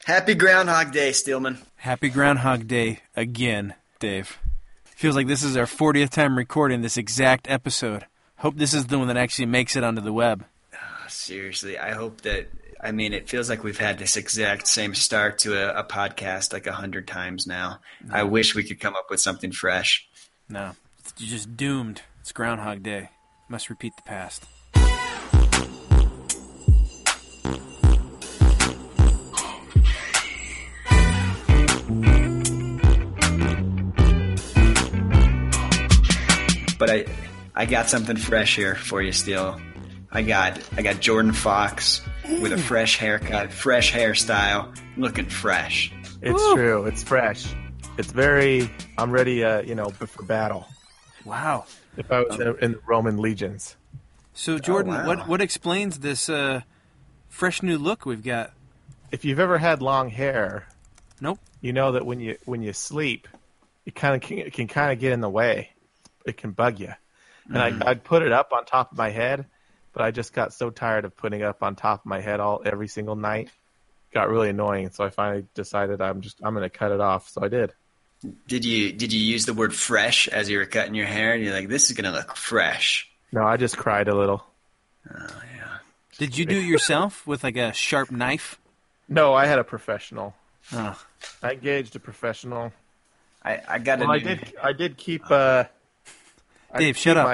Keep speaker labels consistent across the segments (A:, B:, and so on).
A: Happy Groundhog Day, Steelman.
B: Happy Groundhog Day again, Dave. Feels like this is our 40th time recording this exact episode. Hope this is the one that actually makes it onto the web.
A: Seriously, I hope that, it feels like we've had this exact same start to a podcast like 100 times now. No. I wish we could come up with something fresh.
B: No, you're just doomed. It's Groundhog Day. Must repeat the past.
A: But I got something fresh here for you, Steel. I got Jordan Fox with a fresh haircut, fresh hairstyle, looking fresh.
C: It's true. It's fresh. It's very. I'm ready. For battle.
B: Wow.
C: If I was in the Roman legions.
B: So Jordan, what explains this fresh new look we've got?
C: If you've ever had long hair,
B: nope.
C: You know that when you sleep, it can kind of get in the way. It can bug you. And I'd put it up on top of my head, but I just got so tired of putting it up on top of my head every single night. It got really annoying, so I finally decided I'm going to cut it off. So I did.
A: Did you use the word fresh as you were cutting your hair? And you're like, this is going to look fresh.
C: No, I just cried a little.
A: Oh yeah.
B: Did you do it yourself with like a sharp knife?
C: No, I had a professional.
B: Oh.
C: I engaged a profestional.
A: I got.
C: Well, I did keep.
B: Dave, shut up.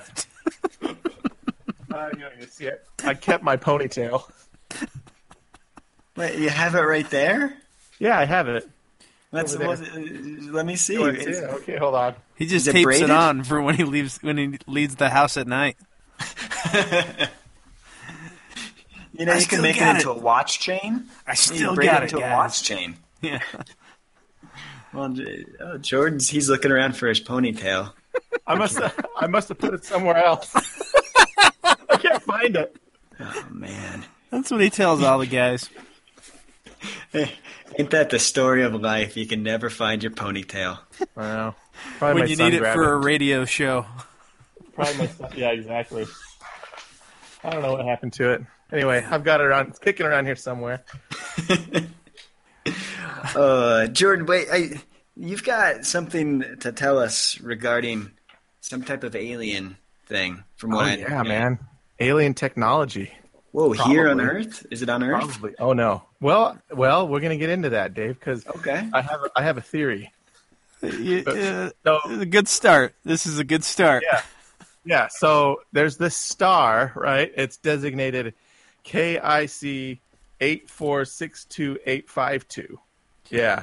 C: I kept my ponytail.
A: Wait, you have it right there?
C: Yeah, I have it.
A: Let me see.
C: Okay, hold on.
B: He just tapes it on for when he leaves the house at night.
A: You can make it into a watch chain.
B: I still got it,
A: into a watch chain.
B: Yeah.
A: Well, he's looking around for his ponytail.
C: I must have put it somewhere else. I can't find it.
A: Oh man,
B: that's what he tells all the guys.
A: Ain't that the story of life? You can never find your ponytail.
C: I know.
B: When you need it for a radio show.
C: Probably my son. Yeah, exactly. I don't know what happened to it. Anyway, I've got it around. It's kicking around here somewhere.
A: Jordan, wait. You've got something to tell us regarding some type of alien thing.
C: Man. Alien technology.
A: Whoa, probably. Here on Earth? Is it on Earth?
C: Probably. Oh no. Well, we're gonna get into that, Dave, because I have a theory.
B: It's a good start. This is a good start.
C: Yeah. So there's this star, right? It's designated KIC 8462852. Yeah.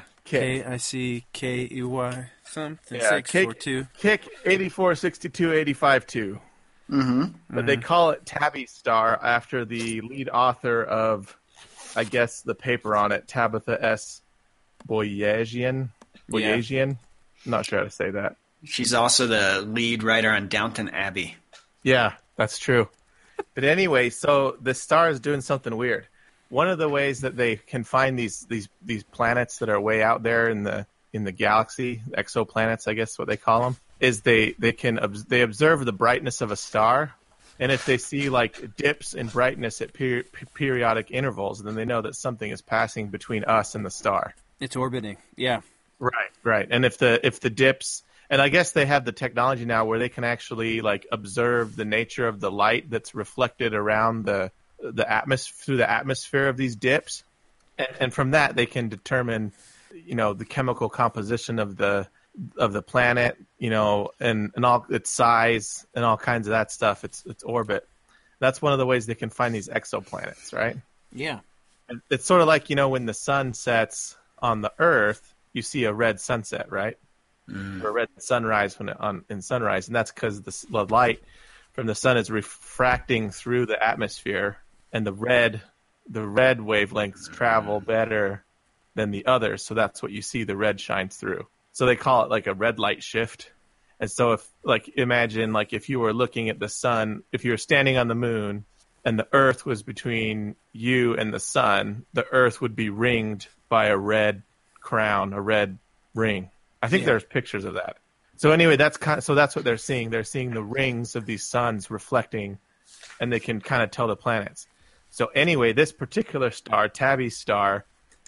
B: KICKEY something 642.
C: KIC 8462852. But they call it Tabby Star after the lead author of, I guess, the paper on it, Tabitha S. Boyajian. I'm not sure how to say that.
A: She's also the lead writer on Downton Abbey.
C: Yeah, that's true. But anyway, so the star is doing something weird. One of the ways that they can find these planets that are way out there in the galaxy, exoplanets, I guess what they call them, is they observe the brightness of a star, and if they see like dips in brightness at periodic intervals, then they know that something is passing between us and the star.
B: It's orbiting. Yeah.
C: Right. And if the dips, and I guess they have the technology now where they can actually like observe the nature of the light that's reflected around the atmosphere of these dips, and from that they can determine, the chemical composition of the planet, and all its size and all kinds of that stuff. Its orbit. That's one of the ways they can find these exoplanets, right?
B: Yeah.
C: It's sort of like when the sun sets on the Earth, you see a red sunset, right? Or a red sunrise in sunrise, and that's because the light from the sun is refracting through the atmosphere. And the red wavelengths travel better than the others, so that's what you see. The red shines through. So they call it like a red light shift. And so imagine if you were looking at the sun, if you were standing on the moon and the Earth was between you and the sun, the Earth would be ringed by a red crown, a red ring. I think there's pictures of that. So anyway, that's what they're seeing. They're seeing the rings of these suns reflecting, and they can kind of tell the planets. So anyway, this particular star, Tabby Star,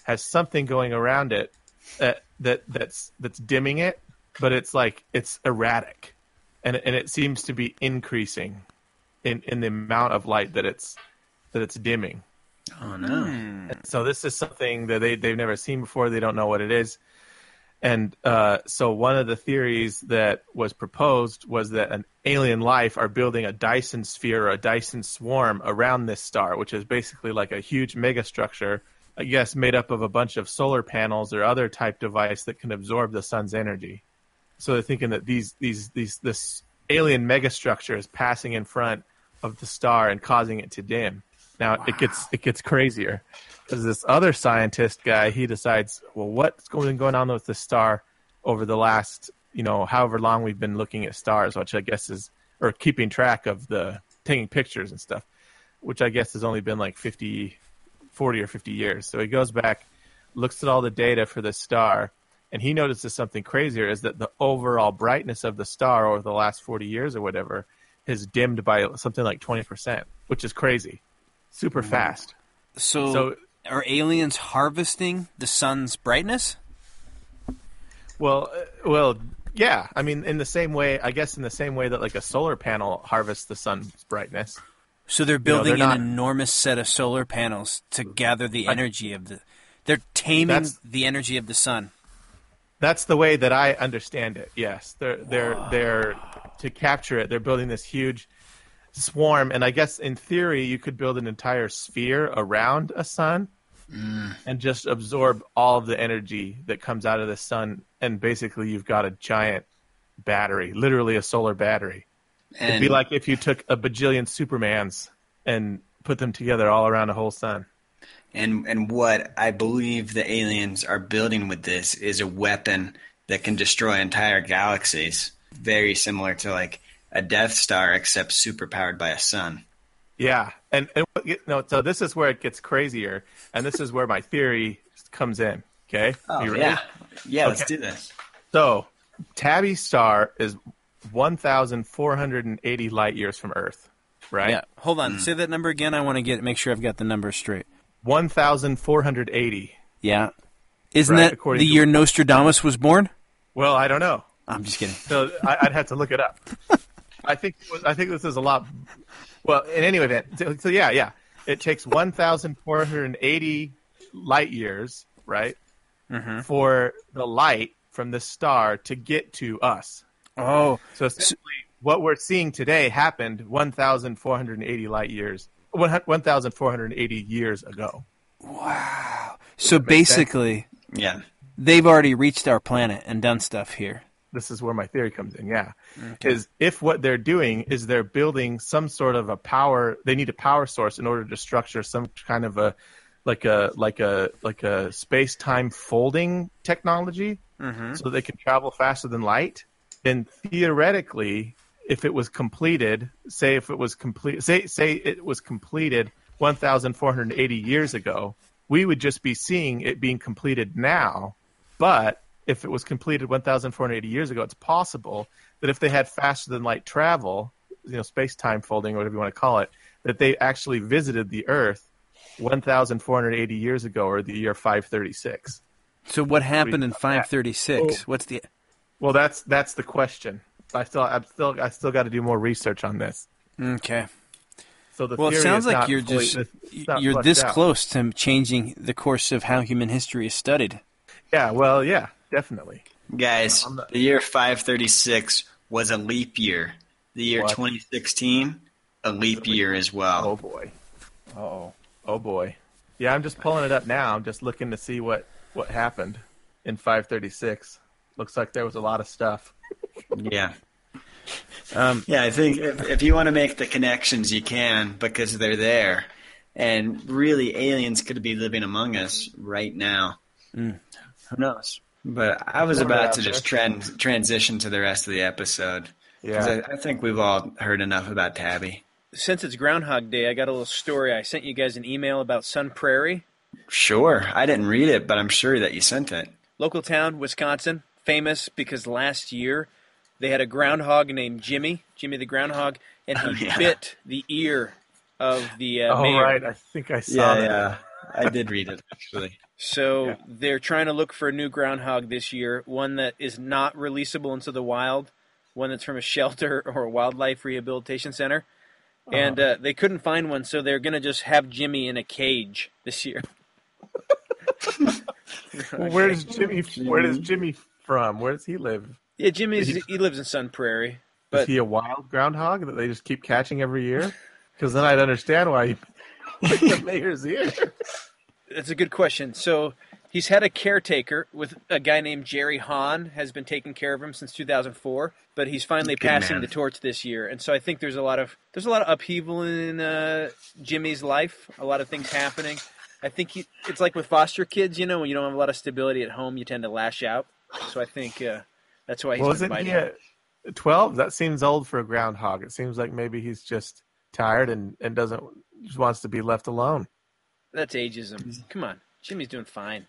C: has something going around it that's dimming it, but it's like it's erratic, and it seems to be increasing in the amount of light that it's dimming.
A: Oh no!
C: And so this is something that they've never seen before. They don't know what it is. And so one of the theories that was proposed was that an alien life are building a Dyson sphere or a Dyson swarm around this star, which is basically like a huge megastructure, I guess, made up of a bunch of solar panels or other type device that can absorb the sun's energy. So they're thinking that this alien megastructure is passing in front of the star and causing it to dim. Now it gets crazier. Because this other scientist guy, he decides, well, what's going on with the star over the last, however long we've been looking at stars, which I guess is, or keeping track of taking pictures and stuff, which I guess has only been like 40 or 50 years. So he goes back, looks at all the data for the star, and he notices something crazier is that the overall brightness of the star over the last 40 years or whatever has dimmed by something like 20%, which is crazy. Super fast.
B: So are aliens harvesting the sun's brightness?
C: Well, yeah. I mean, in the same way that like a solar panel harvests the sun's brightness.
B: So they're building an enormous set of solar panels to gather the energy of they're taming the energy of the sun.
C: That's the way that I understand it. Yes, they're to capture it. They're building this huge swarm, and I guess in theory you could build an entire sphere around a sun and just absorb all of the energy that comes out of the sun, and basically you've got a giant battery, literally a solar battery. And it'd be like if you took a bajillion Supermans and put them together all around a whole sun.
A: And what I believe the aliens are building with this is a weapon that can destroy entire galaxies, very similar to like a Death Star, except super powered by a sun.
C: Yeah, and so this is where it gets crazier, and this is where my theory comes in. Okay,
A: oh,
C: you
A: ready? Yeah.
C: Okay.
A: Let's do this.
C: So, Tabby's star is 1,480 light years from Earth, right?
B: Yeah. Hold on. Say that number again. I want to make sure I've got the numbers straight.
C: 1,480.
B: Yeah. Isn't
C: right,
B: that the year Nostradamus was born?
C: Well, I don't know.
B: I'm just kidding.
C: So I'd have to look it up. I think this is a lot. Well, in any event, so yeah, it takes 1,480 light years, right, for the light from the star to get to us.
B: Oh,
C: so essentially, what we're seeing today happened 1,480 light years, 1,480 years ago.
B: Wow! So basically,
A: yeah,
B: they've already reached our planet and done stuff here.
C: This is where my theory comes in, yeah. Okay. Is if what they're doing is they're building some sort of a power, they need a power source in order to structure some kind of a space-time folding technology so they can travel faster than light. Then theoretically, if it was completed, say it was completed 1,480 years ago, we would just be seeing it being completed now, but if it was completed 1,480 years ago, it's possible that if they had faster than light travel, space-time folding, or whatever you want to call it, that they actually visited the Earth 1,480 years ago, or the year 536.
B: So what happened in 536? What's the?
C: Well, that's the question. I still got to do more research on this.
B: Okay.
C: So the
B: it sounds like you're this
C: out.
B: Close to changing the course of how human history is studied.
C: Yeah. Well, yeah. Definitely.
A: Guys, the year 536 was a leap year. The year 2016, a leap year as well.
C: Oh, boy. Uh-oh. Oh, boy. Yeah, I'm just pulling it up now. I'm just looking to see what happened in 536. Looks like there was a lot of stuff.
A: Yeah. I think if you want to make the connections, you can, because they're there. And really, aliens could be living among us right now. Who knows? But I was about to just transition to the rest of the episode. Yeah. I think we've all heard enough about Tabby.
B: Since it's Groundhog Day, I got a little story. I sent you guys an email about Sun Prairie.
A: Sure. I didn't read it, but I'm sure that you sent it.
B: Local town, Wisconsin, famous because last year they had a groundhog named Jimmy the groundhog, and he bit the ear of the mayor.
C: Right. I think I saw that.
A: Yeah. I did read it, actually.
B: So they're trying to look for a new groundhog this year, one that is not releasable into the wild, one that's from a shelter or a wildlife rehabilitation center. And they couldn't find one, so they're going to just have Jimmy in a cage this year.
C: Well, where does Jimmy from? Where does he live?
B: Yeah, he lives in Sun Prairie. But
C: is he a wild groundhog that they just keep catching every year? Because then I'd understand why he put the mayor's ear.
B: That's a good question. So he's had a caretaker with a guy named Jerry Hahn has been taking care of him since 2004, but he's finally passing the torch this year. And so I think there's a lot of upheaval in Jimmy's life, a lot of things happening. I think it's like with foster kids, when you don't have a lot of stability at home, you tend to lash out. So I think that's why he's been fighting. Wasn't he at
C: 12? That seems old for a groundhog. It seems like maybe he's just tired and just wants to be left alone.
B: That's ageism. Come on. Jimmy's doing fine.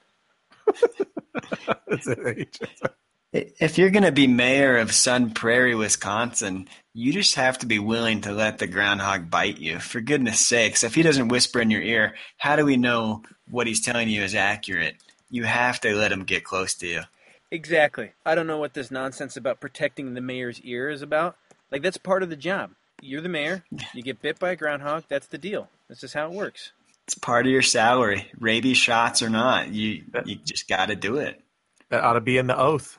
C: That's ageism.
A: If you're going to be mayor of Sun Prairie, Wisconsin, you just have to be willing to let the groundhog bite you. For goodness sakes, if he doesn't whisper in your ear, how do we know what he's telling you is accurate? You have to let him get close to you.
B: Exactly. I don't know what this nonsense about protecting the mayor's ear is about. Like, that's part of the job. You're the mayor. You get bit by a groundhog. That's the deal. That's just how it works.
A: It's part of your salary, rabies shots or not. You just got to do it.
C: That ought to be in the oath.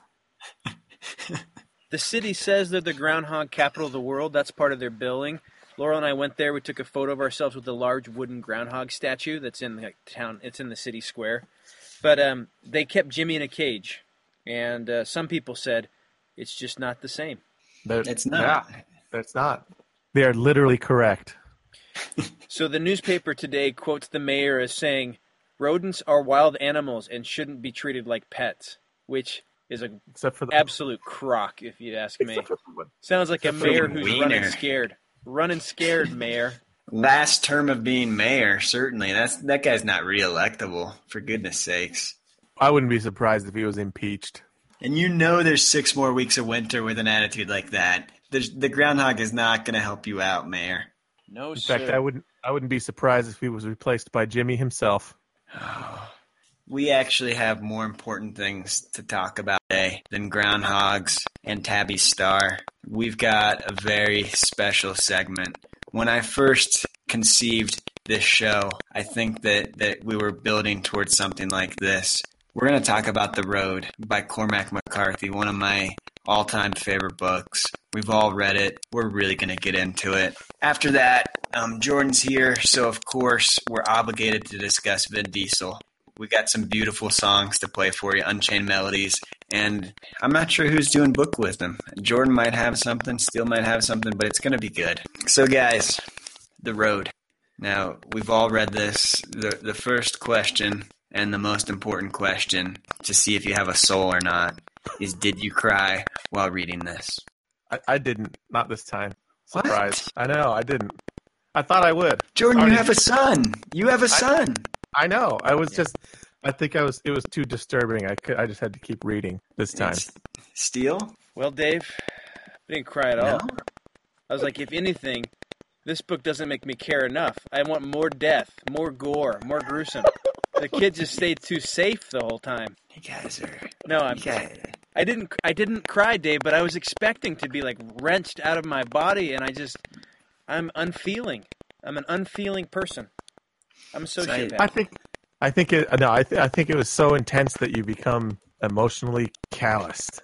B: The city says they're the groundhog capital of the world. That's part of their billing. Laurel and I went there. We took a photo of ourselves with a large wooden groundhog statue that's in town. It's in the city square. But they kept Jimmy in a cage. And some people said it's just not the same.
A: It's not.
C: Yeah, it's not. They are literally correct.
B: So the newspaper today quotes the mayor as saying, rodents are wild animals and shouldn't be treated like pets, which is an absolute crock, if you ask me. Sounds like a mayor who's running scared, mayor.
A: Last term of being mayor, certainly. That guy's not reelectable, for goodness sakes.
C: I wouldn't be surprised if he was impeached.
A: And there's 6 more weeks of winter with an attitude like that. The groundhog is not going to help you out, mayor.
B: No,
C: In
B: sir.
C: fact, I wouldn't be surprised if he was replaced by Jimmy himself.
A: We actually have more important things to talk about today than groundhogs and Tabby Star. We've got a very special segment. When I first conceived this show, I think that we were building towards something like this. We're going to talk about The Road by Cormac McCarthy, one of my all-time favorite books. We've all read it. We're really going to get into it. After that, Jordan's here, so of course we're obligated to discuss Vin Diesel. We got some beautiful songs to play for you, Unchained Melodies, and I'm not sure who's doing book wisdom. Jordan might have something, Steele might have something, but it's going to be good. So guys, The Road. Now, we've all read this. The first question, and the most important question, to see if you have a soul or not, is did you cry while reading this?
C: I didn't. Not this time. Surprise. What? I know, I didn't. I thought I would.
A: Jordan, you have a son. You have a son.
C: I know. I was just. I think it was too disturbing. I just had to keep reading this time.
A: Steele?
B: Well, Dave, I didn't cry at all. I was like, if anything, this book doesn't make me care enough. I want more death, more gore, more gruesome. The kid just stayed too safe the whole time.
A: You guys are.
B: No, I didn't cry, Dave, but I was expecting to be like wrenched out of my body, and I'm unfeeling. I'm an unfeeling person. I'm a sociopath. I think it was so intense that you become emotionally calloused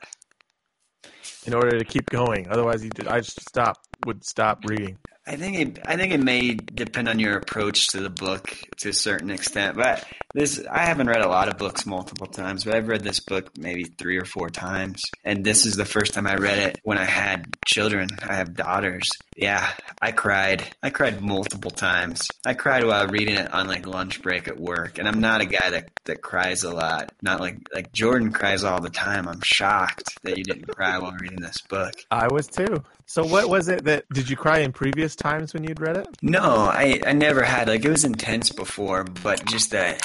B: in order to keep going. Otherwise, would stop reading.
A: I think it may depend on your approach to the book to a certain extent. But I haven't read a lot of books multiple times, but I've read this book maybe 3 or 4 times. And this is the first time I read it when I had children. I have daughters. Yeah, I cried. I cried multiple times. I cried while reading it on like lunch break at work. And I'm not a guy that cries a lot. Not like Jordan cries all the time. I'm shocked that you didn't cry while reading this book.
C: I was too. So what was it did you cry in previous times when you'd read it?
A: No, I never had. Like, it was intense before, but just that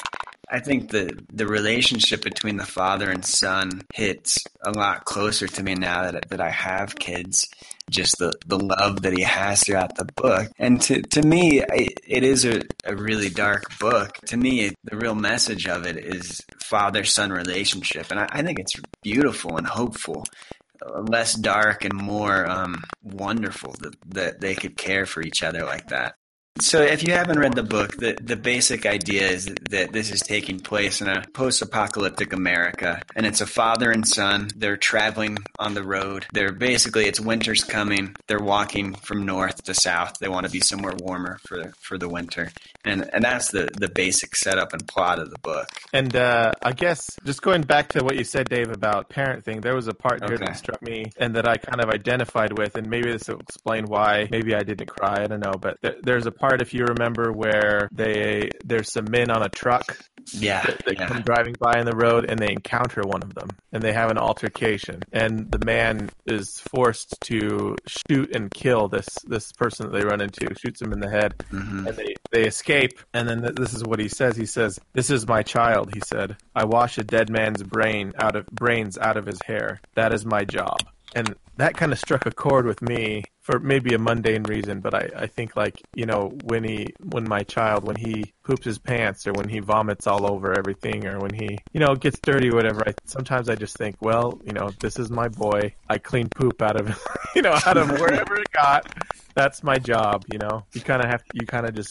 A: I think the relationship between the father and son hits a lot closer to me now that I have kids. Just the love that he has throughout the book. And to me, it is a really dark book. To me, the real message of it is father-son relationship. And I think it's beautiful and hopeful. Less dark and more wonderful that they could care for each other like that. So if you haven't read the book, the basic idea is that this is taking place in a post-apocalyptic America, and it's a father and son. They're traveling on the road. It's winter's coming. They're walking from north to south. They want to be somewhere warmer for the winter. And that's the basic setup and plot of the book.
C: And I guess just going back to what you said, Dave, about parenting, there was a part here that struck me and that I kind of identified with, and maybe this will explain why maybe I didn't cry. I don't know, but there's a part, if you remember, where there's some men on a truck.
A: Yeah.
C: They come driving by on the road and they encounter one of them and they have an altercation, and the man is forced to shoot and kill this person that they run into, shoots him in the head, and they escape. And then this is what he says. He says, "This is my child," he said. "I wash a dead man's brains out of his hair. That is my job." And that kind of struck a chord with me for maybe a mundane reason, but I think, like, you know, when my child, when he poops his pants or when he vomits all over everything or when he, you know, gets dirty or whatever, sometimes I just think, well, you know, this is my boy. I clean poop out of, out of wherever it got. That's my job, you know. You kind of just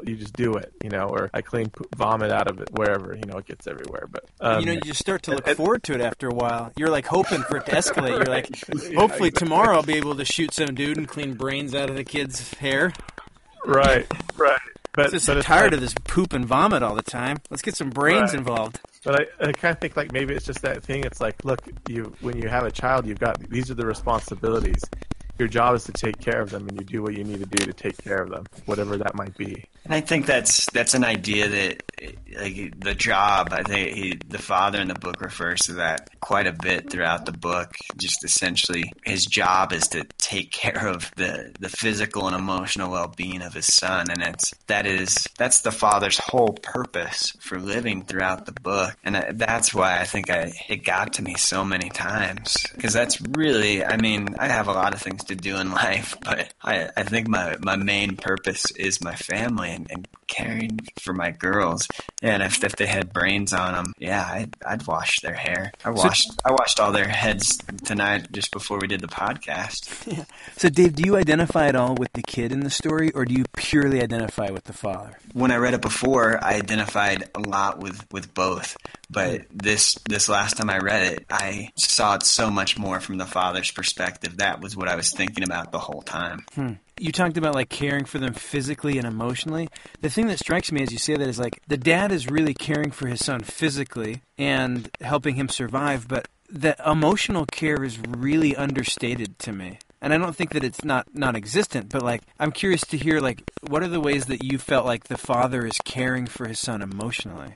C: do it, you know, or I clean vomit out of it wherever, you know, it gets everywhere. But
B: you just start to look forward to it after a while. You're like hoping for it to escalate. You're like, hopefully tomorrow I'll be able to shoot some dude and clean brains out of the kid's hair.
C: Right.
B: But I'm tired of this poop and vomit all the time. Let's get some brains involved.
C: But I kind of think, like, maybe it's just that thing. It's like, look, when you have a child, these are the responsibilities. Your job is to take care of them, and you do what you need to do to take care of them, whatever that might be.
A: And I think that's an idea that, like, the job, I think the father in the book refers to that quite a bit throughout the book. Just essentially, his job is to take care of the physical and emotional well-being of his son, and that's the father's whole purpose for living throughout the book. And that's why I think it got to me so many times, because that's really, I mean, I have a lot of things to do in life, but I think my main purpose is my family and caring for my girls. And if they had brains on them, yeah, I'd wash their hair. I washed all their heads tonight just before we did the podcast.
B: Yeah. So Dave, do you identify at all with the kid in the story, or do you purely identify with the father?
A: When I read it before, I identified a lot with both. But this last time I read it, I saw it so much more from the father's perspective. That was what I was thinking about the whole time.
B: You talked about, like, caring for them physically and emotionally. The thing that strikes me as you say that is, like, the dad is really caring for his son physically and helping him survive, but the emotional care is really understated to me. And I don't think that it's not non-existent, but, like, I'm curious to hear, like, what are the ways that you felt like the father is caring for his son emotionally?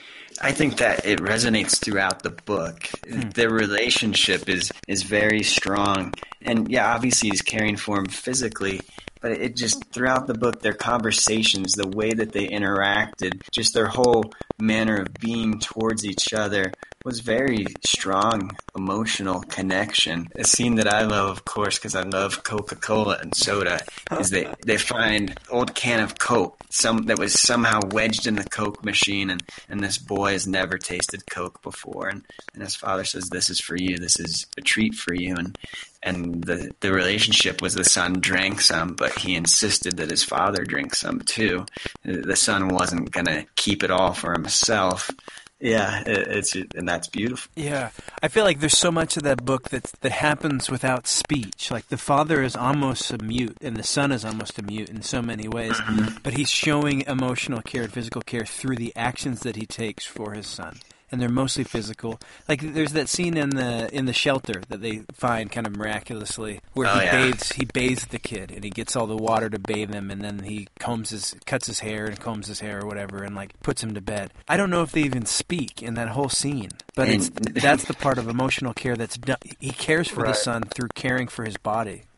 A: I think that it resonates throughout the book. Their relationship is very strong. And yeah, obviously he's caring for him physically, but it just, throughout the book, their conversations, the way that they interacted, just their whole manner of being towards each other was very strong emotional connection. A scene that I love, of course, because I love Coca-Cola and soda, is they find an old can of Coke, that was somehow wedged in the Coke machine, and this boy has never tasted Coke before, and his father says, "This is for you, this is a treat for you," and the relationship was the son drank some, but he insisted that his father drink some too. The son wasn't going to keep it all for himself. Yeah, and that's beautiful.
B: Yeah, I feel like there's so much of that book that happens without speech. Like, the father is almost a mute, and the son is almost a mute in so many ways. But he's showing emotional care and physical care through the actions that he takes for his son. And they're mostly physical. Like, there's that scene in the shelter that they find kind of miraculously, where he bathes the kid, and he gets all the water to bathe him, and then he cuts his hair combs his hair or whatever, and, like, puts him to bed. I don't know if they even speak in that whole scene, but that's the part of emotional care that's done. He cares for the son through caring for his body.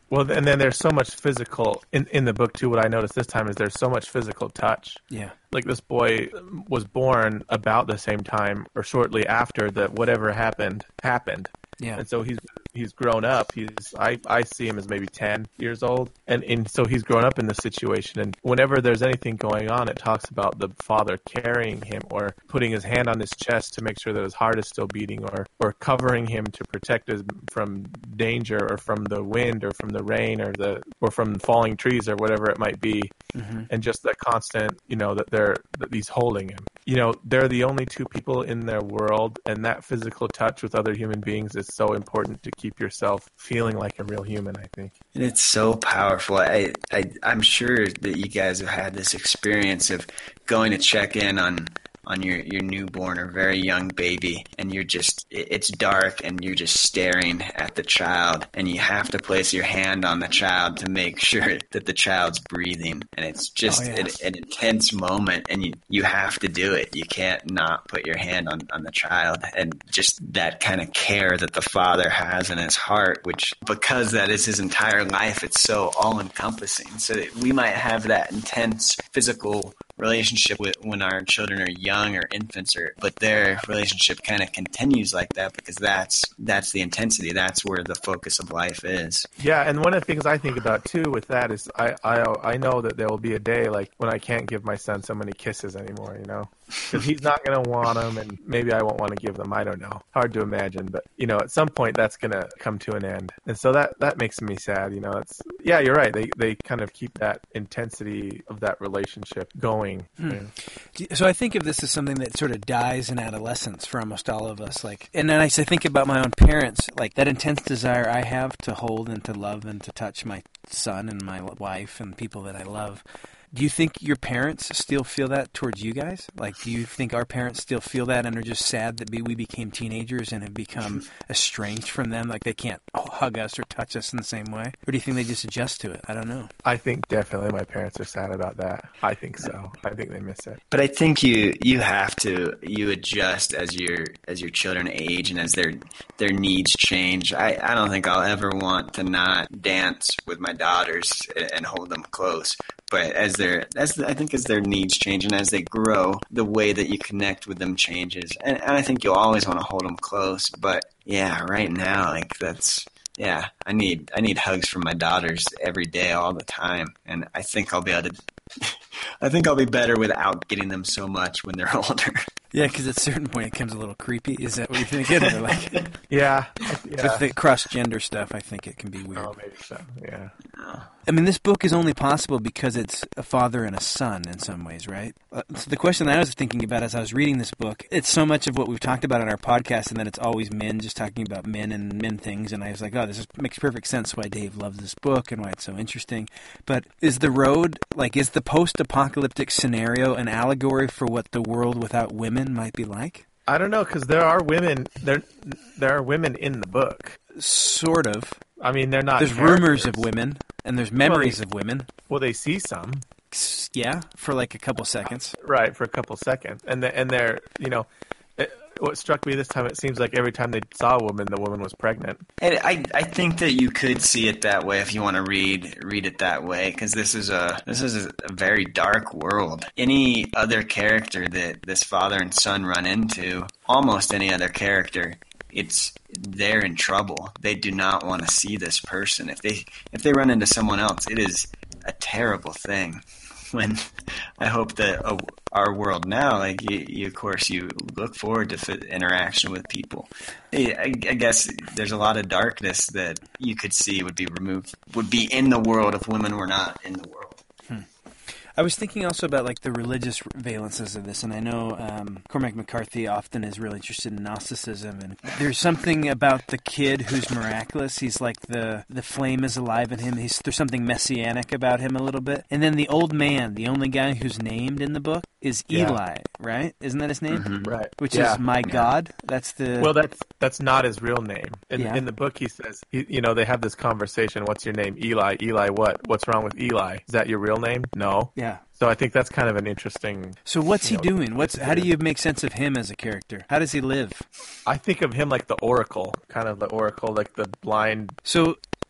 C: Well, and then there's so much physical in the book too. What I noticed this time is there's so much physical touch.
B: Yeah.
C: Like this boy was born about the same time or shortly after that whatever happened.
B: Yeah.
C: And so he's grown up. I see him as maybe 10 years old. And so he's grown up in this situation. And whenever there's anything going on, it talks about the father carrying him or putting his hand on his chest to make sure that his heart is still beating or covering him to protect him from danger or from the wind or from the rain or from falling trees or whatever it might be. Mm-hmm. And just that constant, that he's holding him. They're the only two people in their world, and that physical touch with other human beings is so important to keep yourself feeling like a real human, I think.
A: And it's so powerful. I'm sure that you guys have had this experience of going to check in on your newborn or very young baby, and it's dark and you're just staring at the child, and you have to place your hand on the child to make sure that the child's breathing. And it's just an intense moment, and you have to do it. You can't not put your hand on the child. And just that kind of care that the father has in his heart, which because that is his entire life, it's so all-encompassing. So that we might have that intense physical relationship with when our children are young or infants, but their relationship kind of continues like that because that's the intensity. That's where the focus of life is.
C: Yeah, and one of the things I think about too with that is I know that there will be a day like when I can't give my son so many kisses anymore, because he's not going to want them, and maybe I won't want to give them. I don't know. Hard to imagine, but at some point that's going to come to an end, and so that makes me sad. You're right. They kind of keep that intensity of that relationship going.
B: So I think of this as something that sort of dies in adolescence for almost all of us. And then I think about my own parents, like that intense desire I have to hold and to love and to touch my son and my wife and people that I love. Do you think your parents still feel that towards you guys? Do you think our parents still feel that and are just sad that we became teenagers and have become estranged from them? Like they can't hug us or touch us in the same way? Or do you think they just adjust to it? I don't know.
C: I think definitely my parents are sad about that. I think so. I think they miss it.
A: But I think you adjust as your children age and as their needs change. I don't think I'll ever want to not dance with my daughters and hold them close. But as their needs change and as they grow, the way that you connect with them changes. And I think you'll always want to hold them close. But yeah, right now, I need hugs from my daughters every day, all the time. And I think I'll be better without getting them so much when they're older.
B: Yeah, because at a certain point it becomes a little creepy. Is that what you're thinking?
C: Yeah.
B: With the cross-gender stuff, I think it can be weird.
C: Oh, maybe so, yeah.
B: I mean, this book is only possible because it's a father and a son in some ways, right? So the question that I was thinking about as I was reading this book, it's so much of what we've talked about on our podcast, and then it's always men just talking about men and men things, and I was like, makes perfect sense why Dave loves this book and why it's so interesting. But is the post-apocalyptic scenario an allegory for what the world without women might be like?
C: I don't know, because there are women. There are women in the book.
B: Sort of.
C: I mean, they're not.
B: There's rumors of women, and there's memories of women.
C: Well, they see some.
B: Yeah, for like a couple seconds.
C: Right, for a couple seconds, and they're what struck me this time, it seems like every time they saw a woman, the woman was pregnant.
A: And I think that you could see it that way if you want to read it that way, because this is a very dark world. Any other character that this father and son run into, almost any other character, they're in trouble. They do not want to see this person. If they run into someone else, it is a terrible thing. When I hope that our world now, you of course, you look forward to interaction with people. I guess there's a lot of darkness that you could see would be in the world if women were not in the world.
B: I was thinking also about the religious valences of this, and I know Cormac McCarthy often is really interested in Gnosticism, and there's something about the kid who's miraculous. He's like the flame is alive in him. There's something messianic about him a little bit. And then the old man, the only guy who's named in the book, is Eli, right? Isn't that his name?
C: Mm-hmm. Right.
B: Which is my God. That's the...
C: Well, that's not his real name. In the book, he says, they have this conversation. What's your name? Eli. Eli what? What's wrong with Eli? Is that your real name? No.
B: Yeah.
C: So I think that's kind of an interesting...
B: So what's he doing? How do you make sense of him as a character? How does he live?
C: I think of him like the Oracle, kind of the Oracle, like the blind...
B: So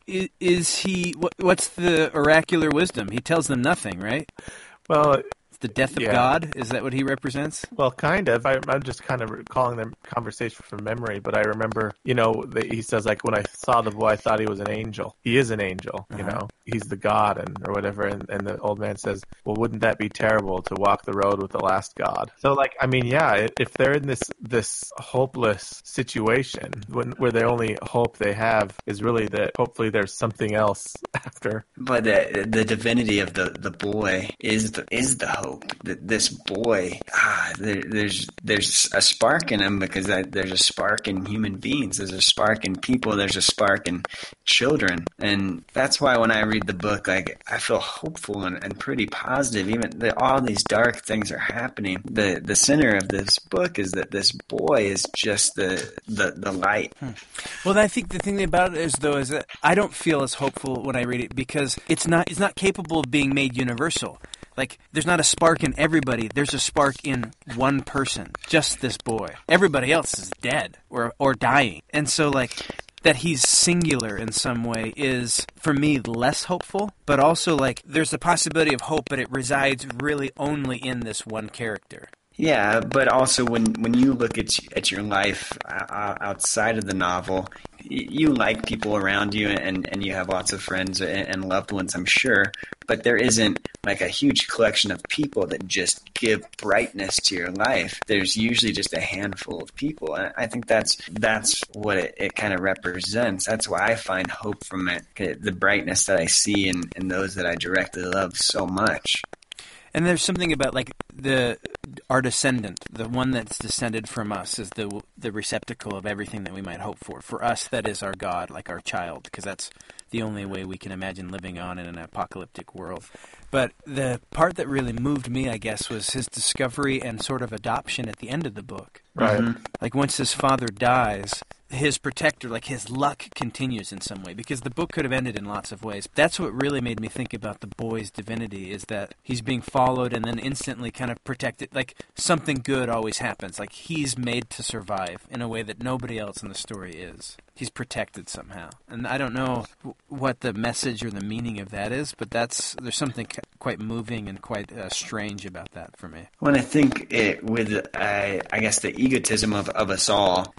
B: is he? What's the oracular wisdom? He tells them nothing, right?
C: Well,
B: the death of God? Is that what he represents?
C: Well, kind of. I'm just kind of recalling the conversation from memory, but I remember, he says, like, when I saw the boy, I thought he was an angel. He is an angel, He's the God or whatever. And the old man says, well, wouldn't that be terrible to walk the road with the last God? So, like, I mean, yeah, if they're in this hopeless situation where the only hope they have is really that hopefully there's something else after.
A: But the divinity of the boy is the hope. This boy, there's a spark in him because there's a spark in human beings. There's a spark in people. There's a spark in children, and that's why when I read the book, like, I feel hopeful and pretty positive. Even all these dark things are happening. The center of this book is that this boy is just the light.
B: Well, I think the thing about it is that I don't feel as hopeful when I read it because it's not capable of being made universal. Like, there's not a spark in everybody. There's a spark in one person, just this boy. Everybody else is dead or dying. And so, like, that he's singular in some way is, for me, less hopeful. But also, like, there's the possibility of hope, but it resides really only in this one character.
A: Yeah, but also when you look at your life outside of the novel, you like people around you and you have lots of friends and loved ones, I'm sure, but there isn't like a huge collection of people that just give brightness to your life. There's usually just a handful of people, and I think that's what it kind of represents. That's why I find hope from it, the brightness that I see in those that I directly love so much.
B: And there's something about, like, our descendant, the one that's descended from us, is the receptacle of everything that we might hope for. For us, that is our God, like our child, because that's the only way we can imagine living on in an apocalyptic world. But the part that really moved me, I guess, was his discovery and sort of adoption at the end of the book.
C: Right.
B: Mm-hmm. Like, once his father dies, his protector, like, his luck continues in some way, because the book could have ended in lots of ways. That's what really made me think about the boy's divinity, is that he's being followed and then instantly kind of protected. Like, something good always happens. Like, he's made to survive in a way that nobody else in the story is. He's protected somehow. And I don't know what the message or the meaning of that is, but there's something quite moving and quite strange about that for me.
A: Well, I think I guess the egotism of us all,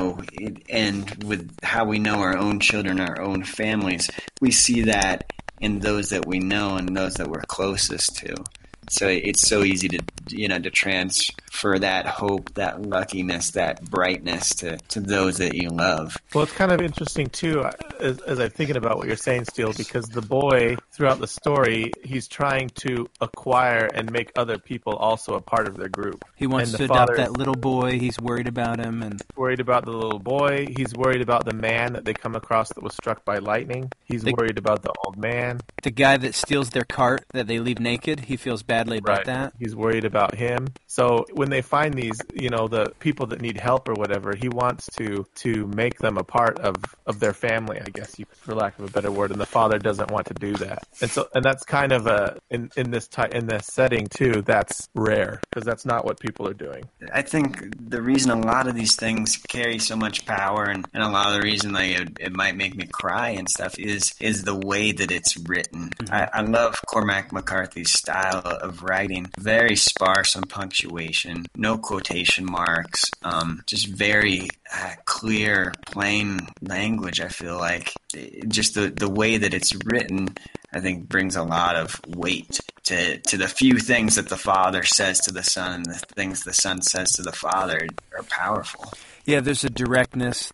A: and with how we know our own children, our own families, we see that in those that we know and those that we're closest to. So it's so easy to transfer that hope, that luckiness, that brightness to those that you love.
C: Well, it's kind of interesting, too, as I'm thinking about what you're saying, Steele, because the boy, throughout the story, he's trying to acquire and make other people also a part of their group.
B: He wants to adopt that little boy. He's worried about him. And
C: worried about the little boy. He's worried about the man that they come across that was struck by lightning. He's worried about the old man.
B: The guy that steals their cart that they leave naked, he feels badly about that.
C: He's worried about him. So when they find these, the people that need help or whatever, he wants to make them a part of their family, I guess, for lack of a better word. And the father doesn't want to do that. And that's kind of in this setting too. That's rare because that's not what people are doing.
A: I think the reason a lot of these things carry so much power, and a lot of the reason it might make me cry and stuff is the way that it's written. Mm-hmm. I love Cormac McCarthy's style of writing. Very sparse on punctuation, no quotation marks, just very clear, plain language. I feel like just the way that it's written, I think, brings a lot of weight to the few things that the father says to the son, and the things the son says to the father are powerful.
B: Yeah, there's a directness.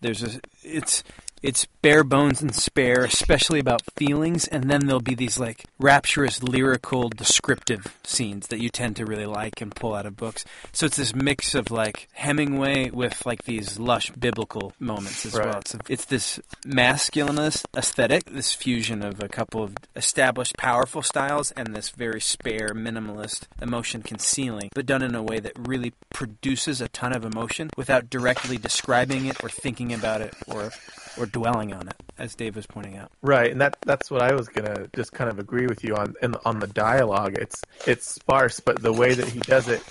B: It's bare bones and spare, especially about feelings, and then there'll be these like rapturous, lyrical, descriptive scenes that you tend to really like and pull out of books. So it's this mix of like Hemingway with like these lush biblical moments as well. It's this masculinist aesthetic, this fusion of a couple of established, powerful styles and this very spare, minimalist emotion concealing, but done in a way that really produces a ton of emotion without directly describing it or thinking about it or dwelling on it, as Dave was pointing out.
C: Right, and that's what I was gonna just kind of agree with you on the dialogue. It's sparse, but the way that he does it,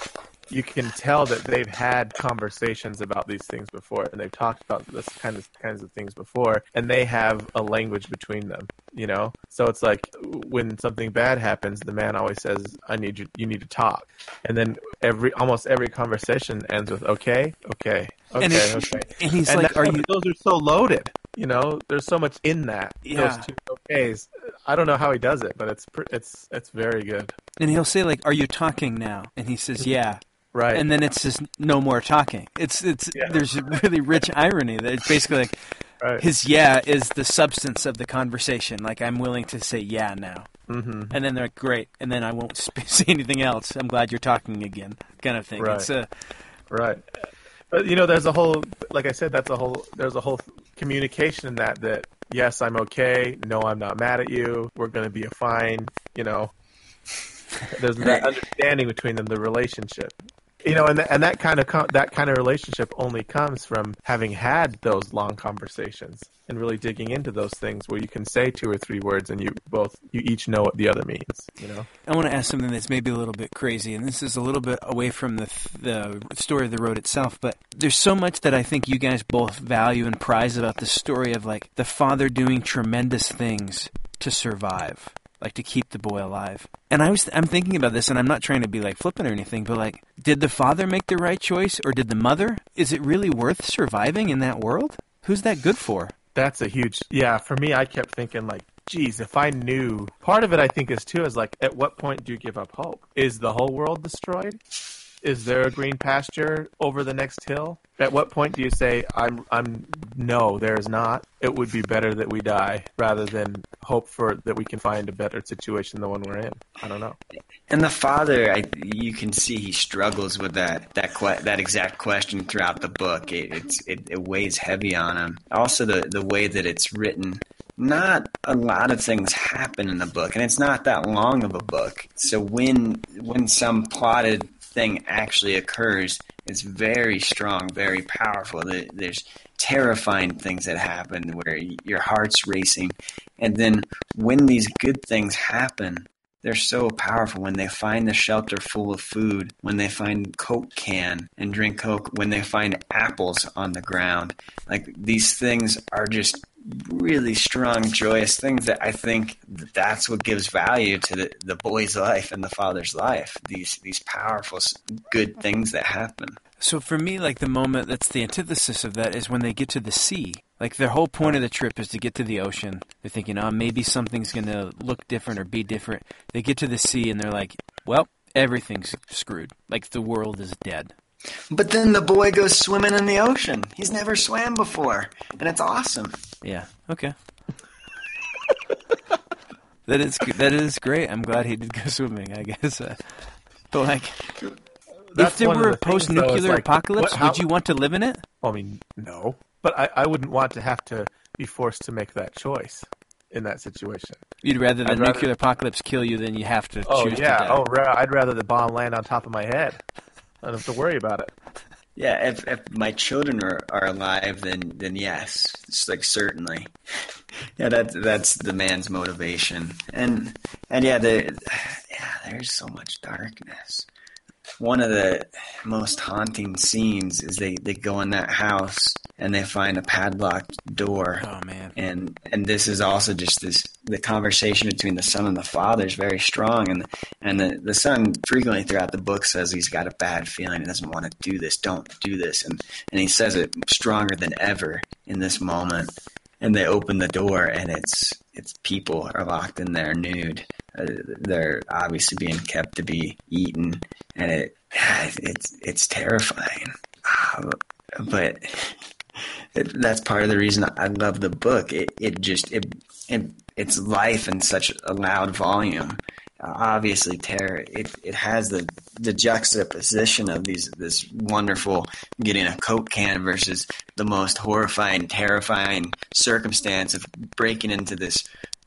C: you can tell that they've had conversations about these things before, and they've talked about this kinds of things before, and they have a language between them, you know? So it's like when something bad happens, the man always says, you need to talk. And then almost every conversation ends with, okay.
B: And he's like,
C: those are so loaded, you know? There's so much in that, those two okays. I don't know how he does it, but it's very good.
B: And he'll say, like, are you talking now? And he says, yeah.
C: Right.
B: And then it's just no more talking. There's a really rich irony that it's basically like his yeah is the substance of the conversation. Like, I'm willing to say yeah now.
C: Mm-hmm.
B: And then they're like, great. And then I won't say anything else. I'm glad you're talking again, kind of thing.
C: Right.
B: It's
C: right. But, you know, there's a whole, like I said, there's a whole communication in that yes, I'm okay. No, I'm not mad at you. We're going to be fine. You know, there's that understanding between them, the relationship. You know, and that kind of relationship only comes from having had those long conversations and really digging into those things where you can say 2 or 3 words and you each know what the other means. You know,
B: I want to ask something that's maybe a little bit crazy, and this is a little bit away from the story of the road itself. But there's so much that I think you guys both value and prize about the story of like the father doing tremendous things to survive. Like to keep the boy alive. And I'm thinking about this, and I'm not trying to be like flippant or anything, but like, did the father make the right choice, or did the mother? Is it really worth surviving in that world? Who's that good for?
C: That's a huge, for me, I kept thinking like, geez, if I knew, part of it I think is like, at what point do you give up hope? Is the whole world destroyed? Is there a green pasture over the next hill? At what point do you say, no, there is not. It would be better that we die rather than hope that we can find a better situation than the one we're in. I don't know.
A: And the father, you can see he struggles with that exact question throughout the book. It weighs heavy on him. Also, the way that it's written, not a lot of things happen in the book, and it's not that long of a book. So when some plotted thing actually occurs, it's very strong, very powerful. There's terrifying things that happen where your heart's racing. And then when these good things happen, they're so powerful. When they find the shelter full of food, when they find Coke can and drink Coke, when they find apples on the ground, like these things are just really strong, joyous things that I think that's what gives value to the boy's life and the father's life. These powerful, good things that happen.
B: So for me, like the moment that's the antithesis of that is when they get to the sea. Like their whole point of the trip is to get to the ocean. They're thinking, maybe something's going to look different or be different. They get to the sea and they're like, well, everything's screwed. Like the world is dead.
A: But then the boy goes swimming in the ocean. He's never swam before, and it's awesome.
B: Yeah. Okay. That is great. I'm glad he did go swimming, I guess. But like, if there were a post-nuclear apocalypse, would you want to live in it?
C: I mean, no. But I wouldn't want to have to be forced to make that choice in that situation.
B: You'd rather the nuclear apocalypse kill you than you have to choose to die.
C: I'd rather the bomb land on top of my head. I don't have to worry about it.
A: Yeah, if my children are alive, then yes, it's like certainly. Yeah, that's the man's motivation, and there's so much darkness. One of the most haunting scenes is they go in that house and they find a padlocked door.
B: Oh man!
A: And this is also just the conversation between the son and the father is very strong, and the son frequently throughout the book says he's got a bad feeling, he doesn't want to do this, don't do this, and he says it stronger than ever in this moment. And they open the door and it's people are locked in there nude. They're obviously being kept to be eaten, and it's terrifying. But that's part of the reason I love the book. It's life in such a loud volume. Obviously, terror. It has the juxtaposition of this wonderful getting a Coke can versus the most horrifying, terrifying circumstance of breaking into this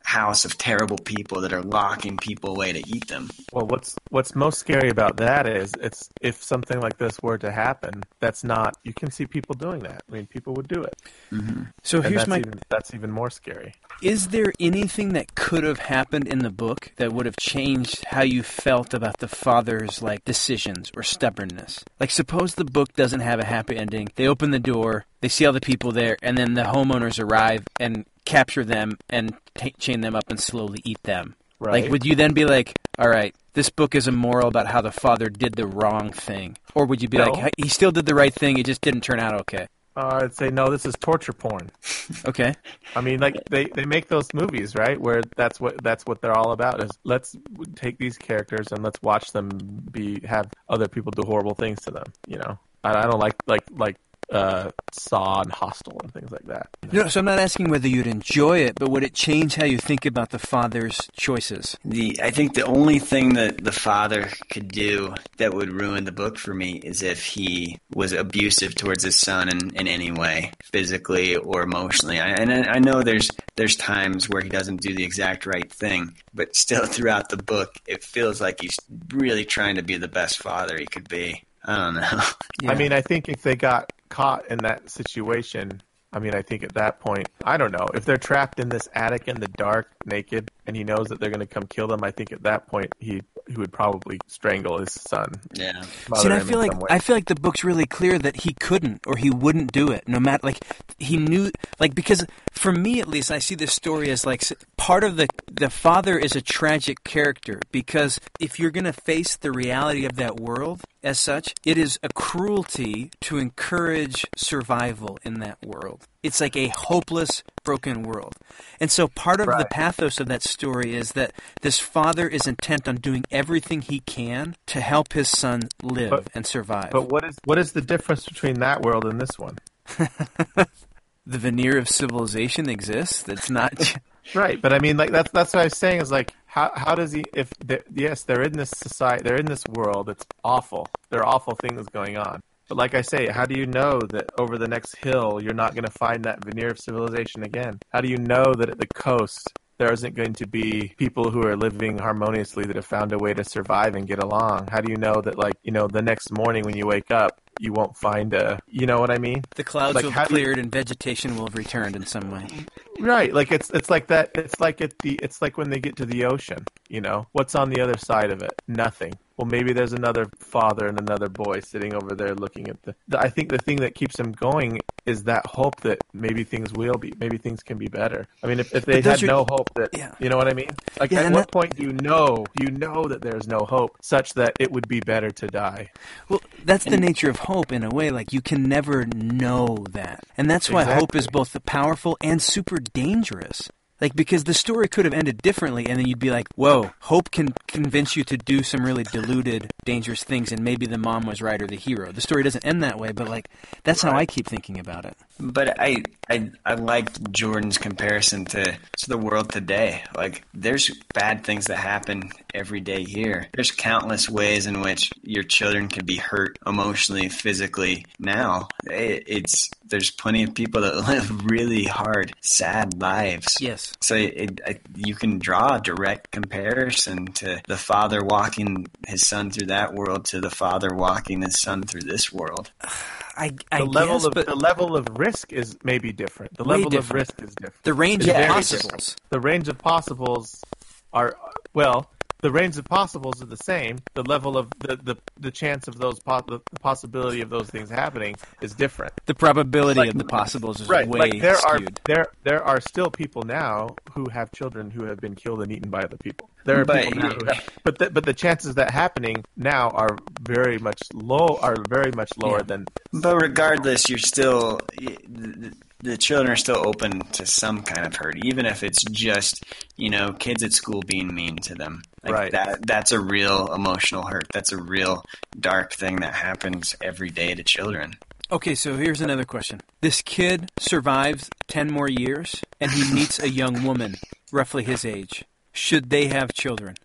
A: house of terrible people that are locking people away to eat them.
C: Well, what's most scary about that is it's if something like this were to happen, that's not, you can see people doing that. I mean, people would do it.
B: Mm-hmm. So here's
C: that's even more scary.
B: Is there anything that could have happened in the book that would have changed how you felt about the father's like decisions or stubbornness? Like, suppose the book doesn't have a happy ending. They open the door, they see all the people there, and then the homeowners arrive and capture them and chain them up and slowly eat them.
C: Right.
B: Like, would you then be like, all right, this book is a moral about how the father did the wrong thing? Or would you be like, he still did the right thing, it just didn't turn out okay?
C: I'd say, no, this is torture porn.
B: Okay.
C: I mean, like, they make those movies, right, where that's what they're all about, is let's take these characters and let's watch them have other people do horrible things to them, you know? I don't like Saw and Hostel and things like that.
B: No, so I'm not asking whether you'd enjoy it, but would it change how you think about the father's choices?
A: I think the only thing that the father could do that would ruin the book for me is if he was abusive towards his son in any way, physically or emotionally. I know there's times where he doesn't do the exact right thing, but still throughout the book, it feels like he's really trying to be the best father he could be. I don't know.
C: Yeah. I mean, I think if they got caught in that situation, I mean, I think at that point, I don't know, if they're trapped in this attic in the dark, naked, and he knows that they're going to come kill them, I think at that point he would probably strangle his son.
A: Yeah.
B: See, I feel like the book's really clear that he couldn't or he wouldn't do it. No matter, like, he knew, like, because for me at least, I see this story as like part of the father is a tragic character, because if you're going to face the reality of that world as such, it is a cruelty to encourage survival in that world. It's like a hopeless, broken world. And so part of the pathos of that story is that this father is intent on doing everything he can to help his son live and survive.
C: But what is the difference between that world and this one?
B: The veneer of civilization exists. That's not...
C: Right, but I mean, like that's what I was saying is like, how does he? They're in this society, they're in this world. It's awful. There are awful things going on. But like I say, how do you know that over the next hill you're not going to find that veneer of civilization again? How do you know that at the coast there isn't going to be people who are living harmoniously that have found a way to survive and get along? How do you know that, like, you know, the next morning when you wake up, you won't find you know what I mean?
B: The clouds will have cleared and vegetation will have returned in some way.
C: Right, like it's like that. It's like when they get to the ocean. You know, what's on the other side of it? Nothing. Well, maybe there's another father and another boy sitting over there looking at I think the thing that keeps them going is that hope that maybe things can be better. I mean, if they had no hope you know what I mean? Like, at what point do you know that there's no hope such that it would be better to die?
B: Well, that's the nature of hope in a way. Like, you can never know that. And that's why hope is both powerful and super dangerous. Like, because the story could have ended differently, and then you'd be like, whoa, hope can convince you to do some really deluded, dangerous things, and maybe the mom was right or the hero. The story doesn't end that way, but, like, that's how I keep thinking about it.
A: But I liked Jordan's comparison to the world today. Like, there's bad things that happen every day here. There's countless ways in which your children can be hurt emotionally, physically. Now, there's plenty of people that live really hard, sad lives.
B: Yes.
A: So you can draw a direct comparison to the father walking his son through that world to the father walking his son through this world.
C: The level of risk is maybe different. The level of risk is different.
B: The range of possibles.
C: The range of possibles are, well, the range of possibles are the same. The level of the chance of those the possibility of those things happening is different.
B: The probability of the possibles is way skewed.
C: There are still people now who have children who have been killed and eaten by other people. There are people now but the chances that happening now are very much lower than.
A: But regardless, you're still. The children are still open to some kind of hurt, even if it's just, you know, kids at school being mean to them. Like that's a real emotional hurt. That's a real dark thing that happens every day to children.
B: Okay, so here's another question. This kid survives 10 more years, and he meets a young woman, roughly his age. Should they have children?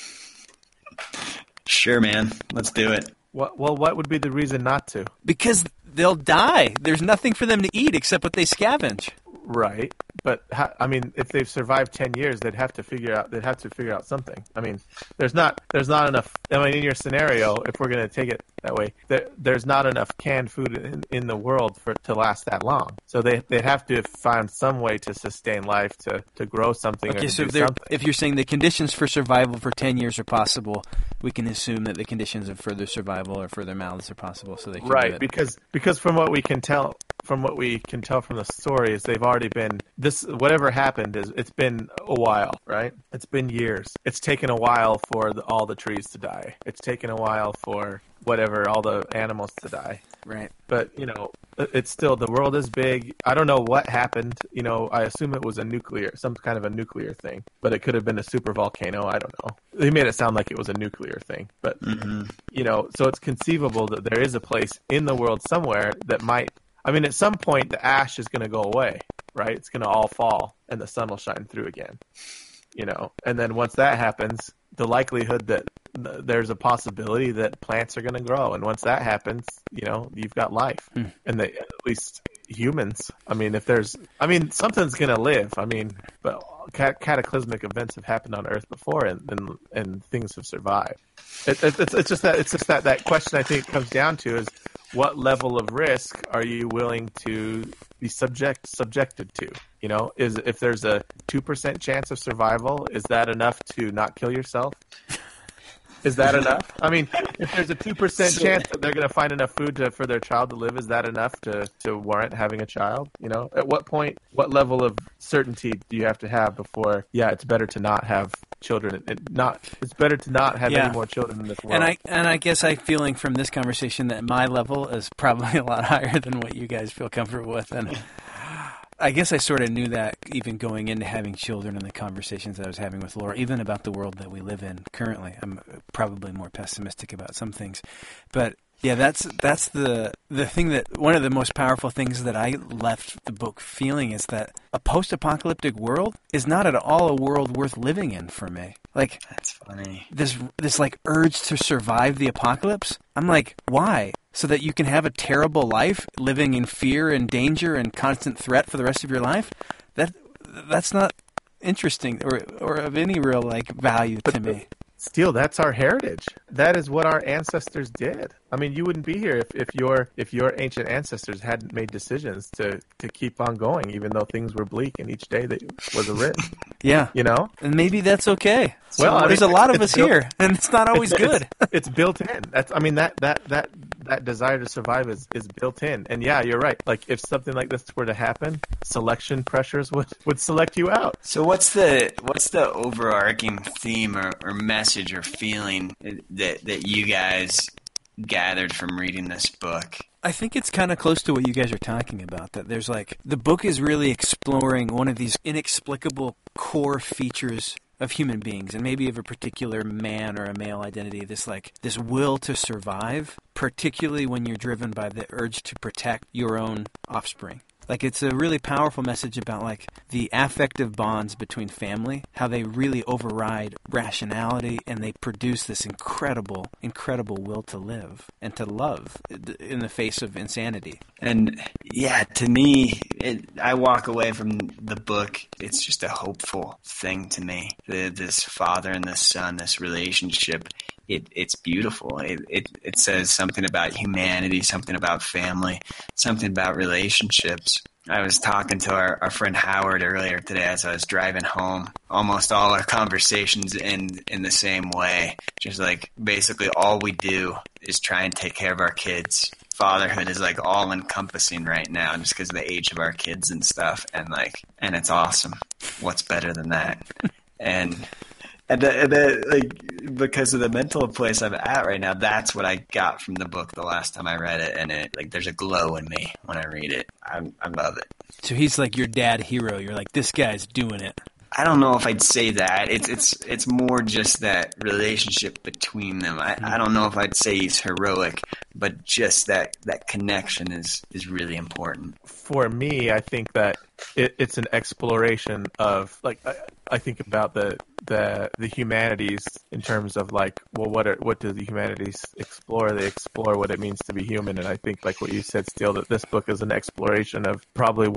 A: Sure, man. Let's do it.
C: What would be the reason not to?
B: Because they'll die. There's nothing for them to eat except what they scavenge.
C: Right. But I mean, if they've survived 10 years, they'd have to figure out something. I mean, there's not enough. I mean, in your scenario, if we're going to take it that way, there's not enough canned food in the world to last that long. So they'd have to find some way to sustain life, to grow something.
B: Okay,
C: or
B: so
C: do something.
B: if you're saying the conditions for survival for 10 years are possible, we can assume that the conditions of further survival or further mouths are possible. So they can do it.
C: Because from what we can tell. From what we can tell from the story is they've already been whatever happened it's been a while, right? It's been years. It's taken a while for all the trees to die. It's taken a while for all the animals to die.
B: Right.
C: But, it's still, the world is big. I don't know what happened. I assume it was some kind of a nuclear thing, but it could have been a super volcano. I don't know. They made it sound like it was a nuclear thing, but, so it's conceivable that there is a place in the world somewhere that might, I mean, at some point, the ash is going to go away, right? It's going to all fall, and the sun will shine through again, And then once that happens, the likelihood that there's a possibility that plants are going to grow. And once that happens, you've got life. And at least humans. I mean, something's going to live. I mean, but cataclysmic events have happened on Earth before, and things have survived. It's just that question I think comes down to is, what level of risk are you willing to be subjected to? If there's a 2% chance of survival, is that enough to not kill yourself? Is that enough? I mean, if there's a 2% chance that they're going to find enough food for their child to live, is that enough to warrant having a child? At what point, what level of certainty do you have to have before, it's better to not have children? It's better to not have any more children in this world.
B: And I guess I'm feeling from this conversation that my level is probably a lot higher than what you guys feel comfortable with. And I guess I sort of knew that even going into having children and the conversations that I was having with Laura, even about the world that we live in currently. I'm probably more pessimistic about some things. But yeah, that's the thing that one of the most powerful things that I left the book feeling is that a post-apocalyptic world is not at all a world worth living in for me. Like,
A: that's funny.
B: This like urge to survive the apocalypse. I'm like, why? So that you can have a terrible life living in fear and danger and constant threat for the rest of your life? That's not interesting or of any real like value to me.
C: Steele, that's our heritage. That is what our ancestors did. I mean, you wouldn't be here if your ancient ancestors hadn't made decisions to keep on going, even though things were bleak and each day that was a risk.
B: Yeah.
C: And
B: maybe that's okay.
C: Well,
B: there's a lot of us here, and it's not always good.
C: It's built in. That desire to survive is built in. And yeah, you're right. Like, if something like this were to happen, selection pressures would select you out.
A: So what's the overarching theme or message or feeling that you guys gathered from reading this book?
B: I think it's kind of close to what you guys are talking about, that there's like, the book is really exploring one of these inexplicable core features of human beings, and maybe of a particular man or a male identity, this will to survive, particularly when you're driven by the urge to protect your own offspring. Like, it's a really powerful message about, like, the affective bonds between family, how they really override rationality, and they produce this incredible, incredible will to live and to love in the face of insanity.
A: And, yeah, to me, I walk away from the book, it's just a hopeful thing to me. This father and this son, this relationship, it's beautiful. It says something about humanity, something about family, something about relationships. I was talking to our friend Howard earlier today as I was driving home. Almost all our conversations end in the same way. Just like basically all we do is try and take care of our kids. Fatherhood is like all encompassing right now just because of the age of our kids and stuff. And it's awesome. What's better than that? And because of the mental place I'm at right now, that's what I got from the book the last time I read it, and there's a glow in me when I read it. I love it.
B: So he's like your dad hero. You're like, this guy's doing it.
A: I don't know if I'd say that. It's more just that relationship between them. I don't know if I'd say he's heroic, but just that connection is really important.
C: For me, I think that it's an exploration of, like, I think about the humanities in terms of, like, well, what do the humanities explore? They explore what it means to be human, and I think, like what you said, Steele, that this book is an exploration of probably what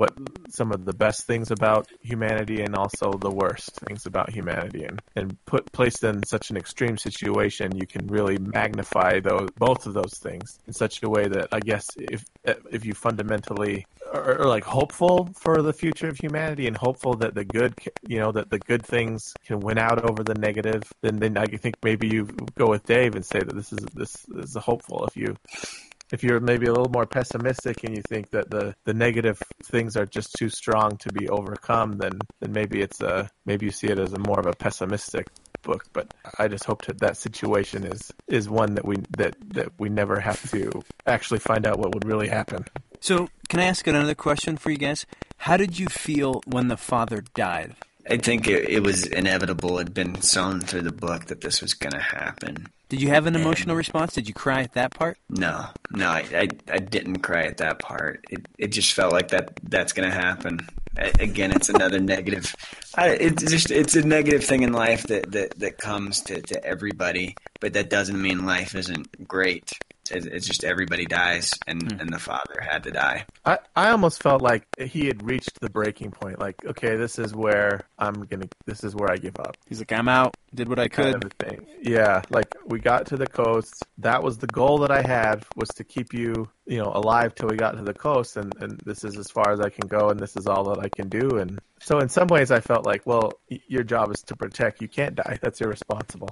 C: some of the best things about humanity and also the worst things about humanity, and placed in such an extreme situation, you can really magnify both of those things in such a way that I guess if you fundamentally are like hopeful for the future of humanity and hopeful that the good things can win out over the negative, then I think maybe you go with Dave and say that this is hopeful. If you're maybe a little more pessimistic and you think that the negative things are just too strong to be overcome, then maybe maybe you see it as more of a pessimistic book. But I just hope that situation is one that we never have to actually find out what would really happen.
D: So can I ask another question for you guys? How did you feel when the father died?
A: I think it was inevitable. It had been sown through the book that this was going to happen.
D: Did you have an emotional response? Did you cry at that part?
A: No, I didn't cry at that part. It just felt like that's going to happen. Again, it's another negative. It's a negative thing in life that comes to everybody, but that doesn't mean life isn't great. It's just everybody dies, and the father had to die.
C: I almost felt like he had reached the breaking point. Like, okay, this is where I give up.
D: He's like, I'm out. Did what I could.
C: Kind of a thing. Yeah, like we got to the coast. That was the goal that I had, was to keep you alive till we got to the coast, and this is as far as I can go, and this is all that I can do. And so in some ways I felt like, well, your job is to protect. You can't die. That's irresponsible.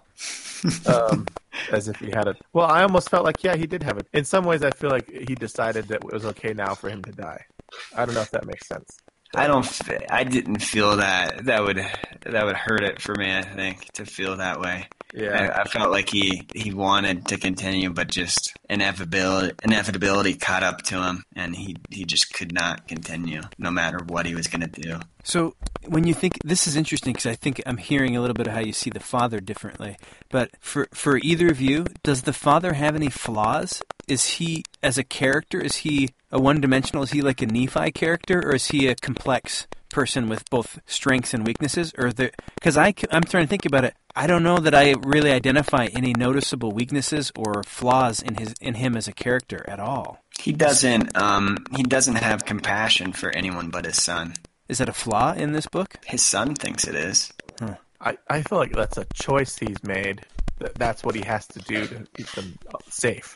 C: As if he had it. Well, I almost felt like, yeah, he did have it. In some ways I feel like he decided that it was okay now for him to die. I don't know if that makes sense.
A: I didn't feel that would hurt it for me, I think, to feel that way.
C: Yeah.
A: I felt like he wanted to continue, but just inevitability caught up to him, and he just could not continue, no matter what he was going to do.
D: So when you think, this is interesting because I think I'm hearing a little bit of how you see the father differently. But for either of you, does the father have any flaws? Is he, as a character, is he a one-dimensional? Is he like a Nephi character, or is he a complex person with both strengths and weaknesses? Or because I'm trying to think about it. I don't know that I really identify any noticeable weaknesses or flaws in him as a character at all.
A: He doesn't have compassion for anyone but his son.
D: Is that a flaw in this book?
A: His son thinks it is.
D: Huh.
C: I feel like that's a choice he's made. That's what he has to do to keep them safe.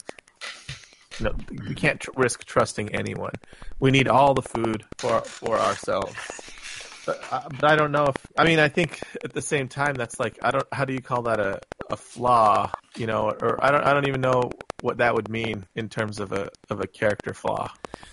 C: We can't risk trusting anyone. We need all the food for ourselves. But I don't know if... I mean, I think at the same time, that's like... how do you call that a flaw? Or I don't even know what that would mean in terms of a character flaw.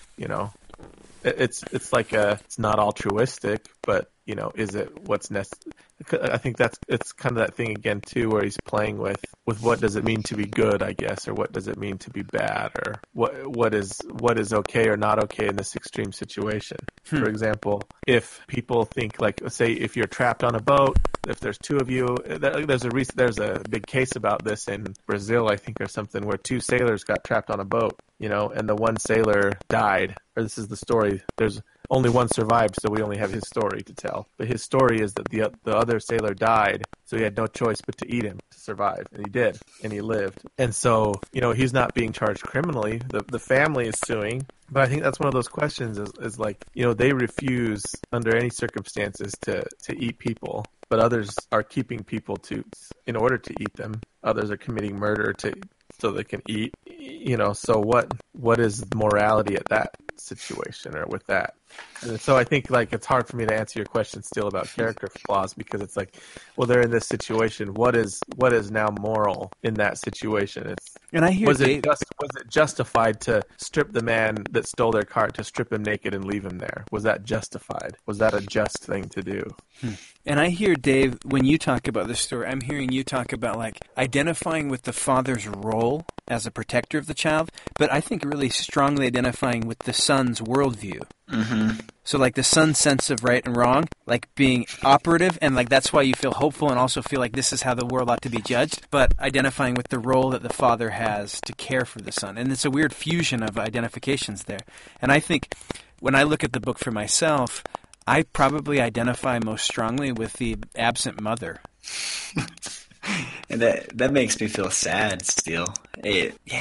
C: It's like it's not altruistic, but is it what's necessary? I think it's kind of that thing again too, where he's playing with what does it mean to be good, I guess, or what does it mean to be bad, or what is okay or not okay in this extreme situation. For example, if people think, like, say if you're trapped on a boat, if there's two of you, there's a big case about this in Brazil, I think, or something, where two sailors got trapped on a boat, and the one sailor died. Or this is the story. There's only one survived, so we only have his story to tell. But his story is that the other sailor died, so he had no choice but to eat him to survive. And he did, and he lived. And so, he's not being charged criminally. The family is suing. But I think that's one of those questions is like, they refuse under any circumstances to eat people, but others are keeping people in order to eat them. Others are committing murder so they can eat. So what is morality at that situation or with that? And so I think, like, it's hard for me to answer your question still about character flaws, because it's like, well, they're in this situation. What is now moral in that situation?
D: And I hear
C: was it justified to strip the man that stole their cart, to strip him naked and leave him there? Was that justified? Was that a just thing to do?
D: And I hear, Dave, when you talk about this story, I'm hearing you talk about, like, identifying with the father's role as a protector of the child, but I think really strongly identifying with the son's worldview.
A: Mm-hmm.
D: So, like, the son's sense of right and wrong, like, being operative, and, like, that's why you feel hopeful and also feel like this is how the world ought to be judged, but identifying with the role that the father has to care for the son. And it's a weird fusion of identifications there. And I think when I look at the book for myself, I probably identify most strongly with the absent mother.
A: And that makes me feel sad still.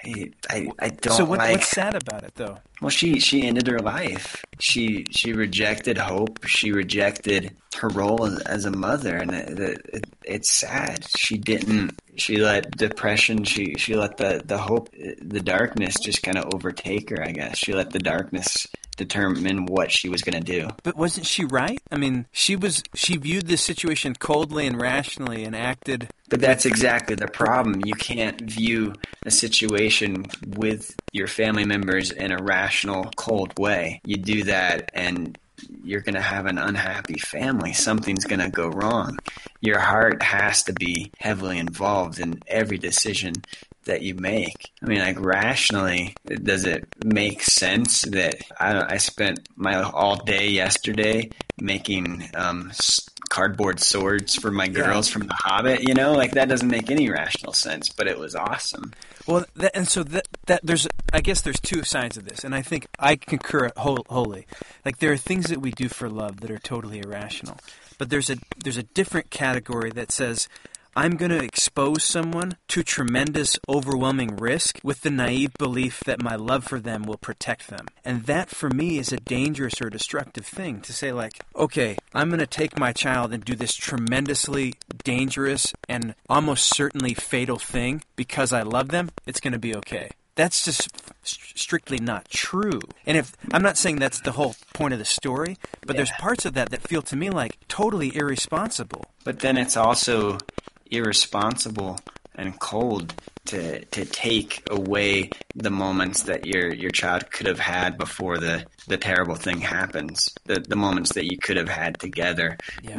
A: I don't
D: So
A: like.
D: what's sad about it, though?
A: Well, she ended her life. She rejected hope. She rejected her role as a mother, and it's sad. She didn't. She let depression. She let the hope, the darkness, just kind of overtake her. I guess she let the darkness determine what she was going to do.
D: But wasn't she right? I mean, she viewed this situation coldly and rationally and acted.
A: But that's exactly the problem. You can't view a situation with your family members in a rational, cold way. You do that and you're going to have an unhappy family. Something's going to go wrong. Your heart has to be heavily involved in every decision that you make. I mean, like, rationally, does it make sense that I spent my all day yesterday making cardboard swords for my girls from The Hobbit? You know, like, that doesn't make any rational sense, but it was awesome.
D: Well, there's, I guess there's two sides of this, and I think I concur wholly. Like, there are things that we do for love that are totally irrational, but there's a different category that says, I'm going to expose someone to tremendous, overwhelming risk with the naive belief that my love for them will protect them. And that, for me, is a dangerous or destructive thing to say, like, okay, I'm going to take my child and do this tremendously dangerous and almost certainly fatal thing because I love them. It's going to be okay. That's just strictly not true. And I'm not saying that's the whole point of the story, but there's parts of that feel to me like totally irresponsible.
A: But then it's also irresponsible and cold to take away the moments that your child could have had before the terrible thing happens, the moments that you could have had together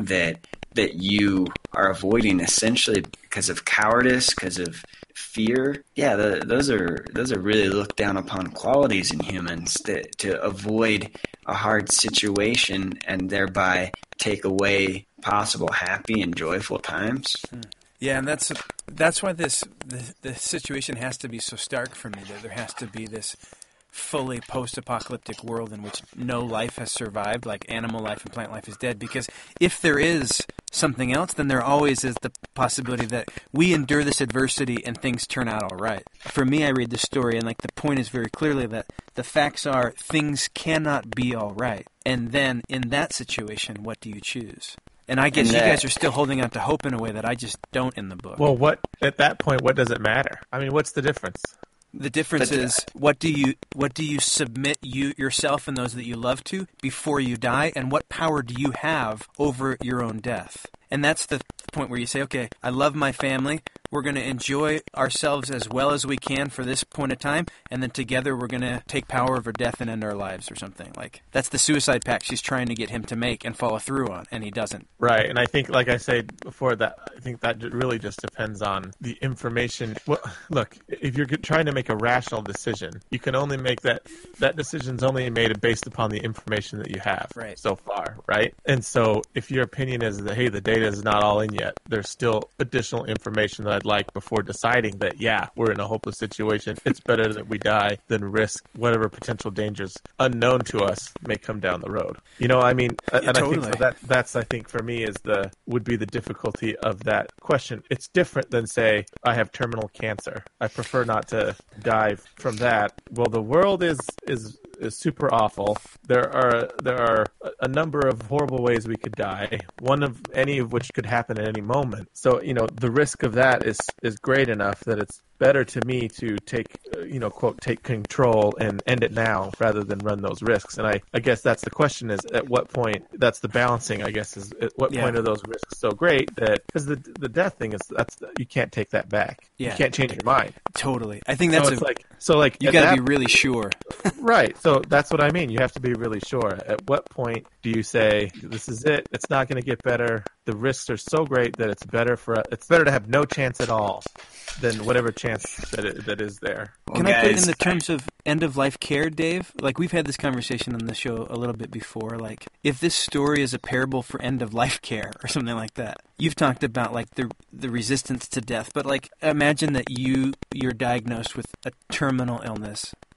A: that you are avoiding essentially because of cowardice, because of fear. Yeah, those are really looked down upon qualities in humans, to avoid a hard situation and thereby take away possible happy and joyful times.
D: Yeah, and that's why the situation has to be so stark for me, that there has to be this fully post-apocalyptic world in which no life has survived, like animal life and plant life is dead. Because if there is something else, then there always is the possibility that we endure this adversity and things turn out all right. For me, I read the story, and like the point is very clearly that the facts are things cannot be all right. And then in that situation, what do you choose? And I guess you guys are still holding on to hope in a way that I just don't in the book.
C: Well, at that point, what does it matter? I mean, what's the difference?
D: The difference is what do you submit yourself and those that you love to before you die, and what power do you have over your own death? And that's the point where you say, okay, I love my family. We're going to enjoy ourselves as well as we can for this point of time, and then together we're going to take power over death and end our lives or something. Like, that's the suicide pact she's trying to get him to make and follow through on, and he doesn't.
C: Right, and I think, like I said before, that I think that really just depends on the information. Well, look, if you're trying to make a rational decision, you can only make that decision's only made based upon the information that you have so far, right? And so if your opinion is that, hey, the data is not all in yet, there's still additional information that I'd like before deciding that, yeah, we're in a hopeless situation. It's better that we die than risk whatever potential dangers unknown to us may come down the road. You know, I mean, and
D: totally.
C: I think so that's I think for me would be the difficulty of that question. It's different than, say, I have terminal cancer. I prefer not to die from that. Well, the world is super awful. There are a number of horrible ways we could die, any of which could happen at any moment. So, you know, the risk of that is great enough that it's better to me to take, quote, take control and end it now rather than run those risks. And I guess that's the question, is at what point, that's the balancing, I guess, is at what point are those risks so great that, because the death thing is, you can't take that back. You can't change your mind.
D: Totally. I think that's
C: you
D: got to be really sure.
C: Right. So that's what I mean. You have to be really sure. At what point do you say, this is it, it's not going to get better, the risks are so great that it's better to have no chance at all than whatever chance that is there.
D: Can I put it in the terms of end-of-life care, Dave? Like, we've had this conversation on the show a little bit before. Like, if this story is a parable for end-of-life care or something like that, you've talked about, like, the resistance to death. But, like, imagine that you're diagnosed with a terminal illness.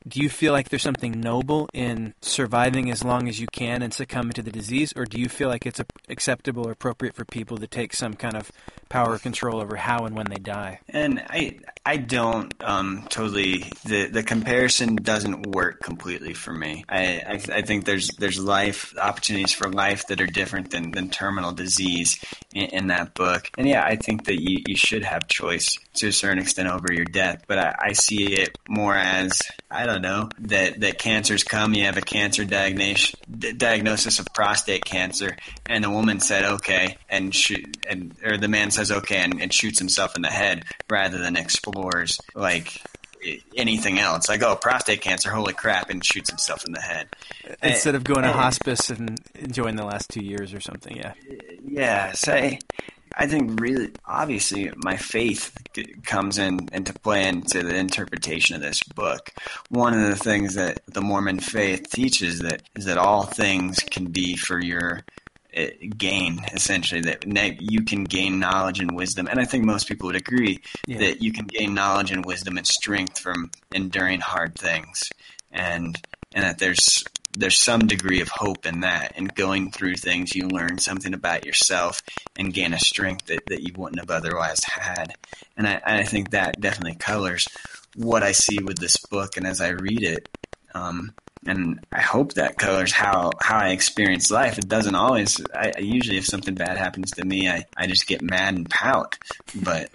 D: do you feel like there's something noble in surviving as long as you can and succumbing to the disease, or do you feel like it's acceptable or appropriate for people to take some kind of power control over how and when they die?
A: And I don't totally, the comparison doesn't work completely for me. I think there's life, opportunities for life that are different than terminal disease in that book. And yeah, I think that you should have choice to a certain extent over your death, but I see it more as, I don't know, that cancers come, you have a cancer diagnosis of prostate cancer, and the woman said okay, or the man says okay and shoots himself in the head rather than explores like anything else, like, oh, prostate cancer, holy crap, and shoots himself in the head.
D: Instead of going to hospice and enjoying the last 2 years or something, yeah.
A: Yeah, so I think really, obviously, my faith comes into play into the interpretation of this book. One of the things that the Mormon faith teaches is that all things can be for your gain, essentially, that you can gain knowledge and wisdom. And I think most people would agree that you can gain knowledge and wisdom and strength from enduring hard things. And that there's some degree of hope in that. And going through things, you learn something about yourself and gain a strength that you wouldn't have otherwise had. And I think that definitely colors what I see with this book. And as I read it, and I hope that colors how I experience life. It doesn't always. I usually, if something bad happens to me, I just get mad and pout. But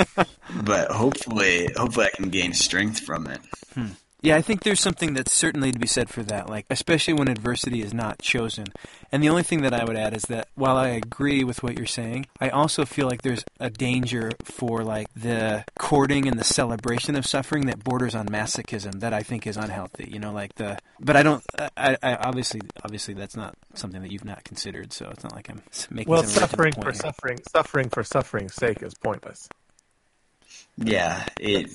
A: hopefully I can gain strength from it.
D: Yeah, I think there's something that's certainly to be said for that, like especially when adversity is not chosen. And the only thing that I would add is that while I agree with what you're saying, I also feel like there's a danger for like the courting and the celebration of suffering that borders on masochism that I think is unhealthy. You know, like but I don't. I obviously that's not something that you've not considered. So it's not like I'm making.
C: Well,
D: suffering
C: for suffering's sake is pointless.
A: Yeah,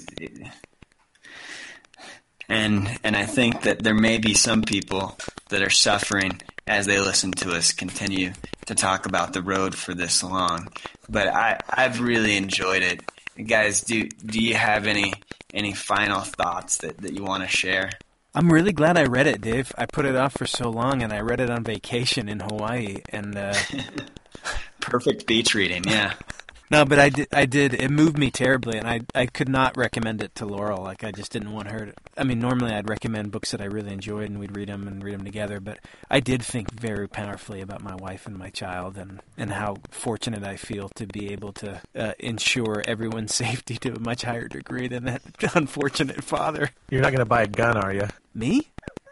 A: And I think that there may be some people that are suffering as they listen to us continue to talk about the road for this long. But I've really enjoyed it. Guys, do you have any final thoughts that you want to share?
D: I'm really glad I read it, Dave. I put it off for so long, and I read it on vacation in Hawaii. And
A: perfect beach reading, yeah.
D: No, but I did. It moved me terribly, and I could not recommend it to Laurel. Like, I just didn't want her to. I mean, normally I'd recommend books that I really enjoyed, and we'd read them together. But I did think very powerfully about my wife and my child, and how fortunate I feel to be able to ensure everyone's safety to a much higher degree than that unfortunate father.
C: You're not going to buy a gun, are you?
D: Me?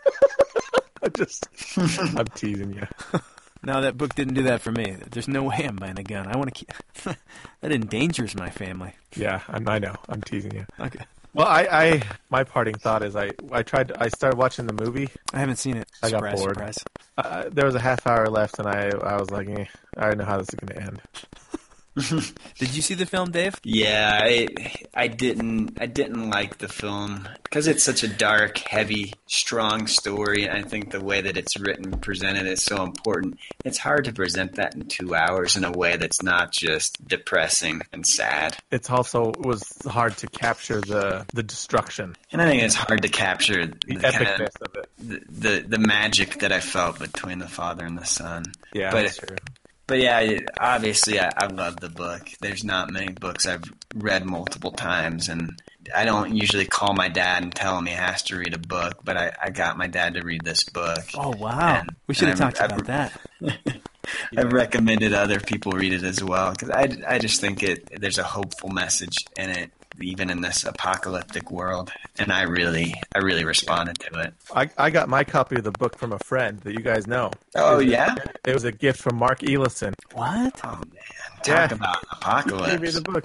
C: I'm teasing you.
D: No, that book didn't do that for me. There's no way I'm buying a gun. I want to keep... That endangers my family.
C: Yeah, I know. I'm teasing you.
D: Okay.
C: Well, my parting thought is I started watching the movie.
D: I haven't seen it.
C: I got bored.
D: Surprise.
C: There was a half hour left, and I was like, I don't know how this is going to end.
D: Did you see the film, Dave?
A: Yeah, I didn't like the film because it's such a dark, heavy, strong story. And I think the way that it's written, presented is so important. It's hard to present that in 2 hours in a way that's not just depressing and sad.
C: It's also was hard to capture the destruction.
A: And I think it's hard to capture
C: the epicness of it.
A: The magic that I felt between the father and the son.
C: Yeah, that's true.
A: But yeah, obviously I love the book. There's not many books I've read multiple times, and I don't usually call my dad and tell him he has to read a book, but I got my dad to read this book.
D: Oh, wow. We should have talked about that.
A: I've recommended other people read it as well, because I just think there's a hopeful message in it, even in this apocalyptic world, and I really responded to it.
C: I got my copy of the book from a friend that you guys know.
A: Oh, yeah?
C: It was a gift from Mark Elison.
D: What?
A: Oh, man. Talk about apocalypse.
C: He gave me the book.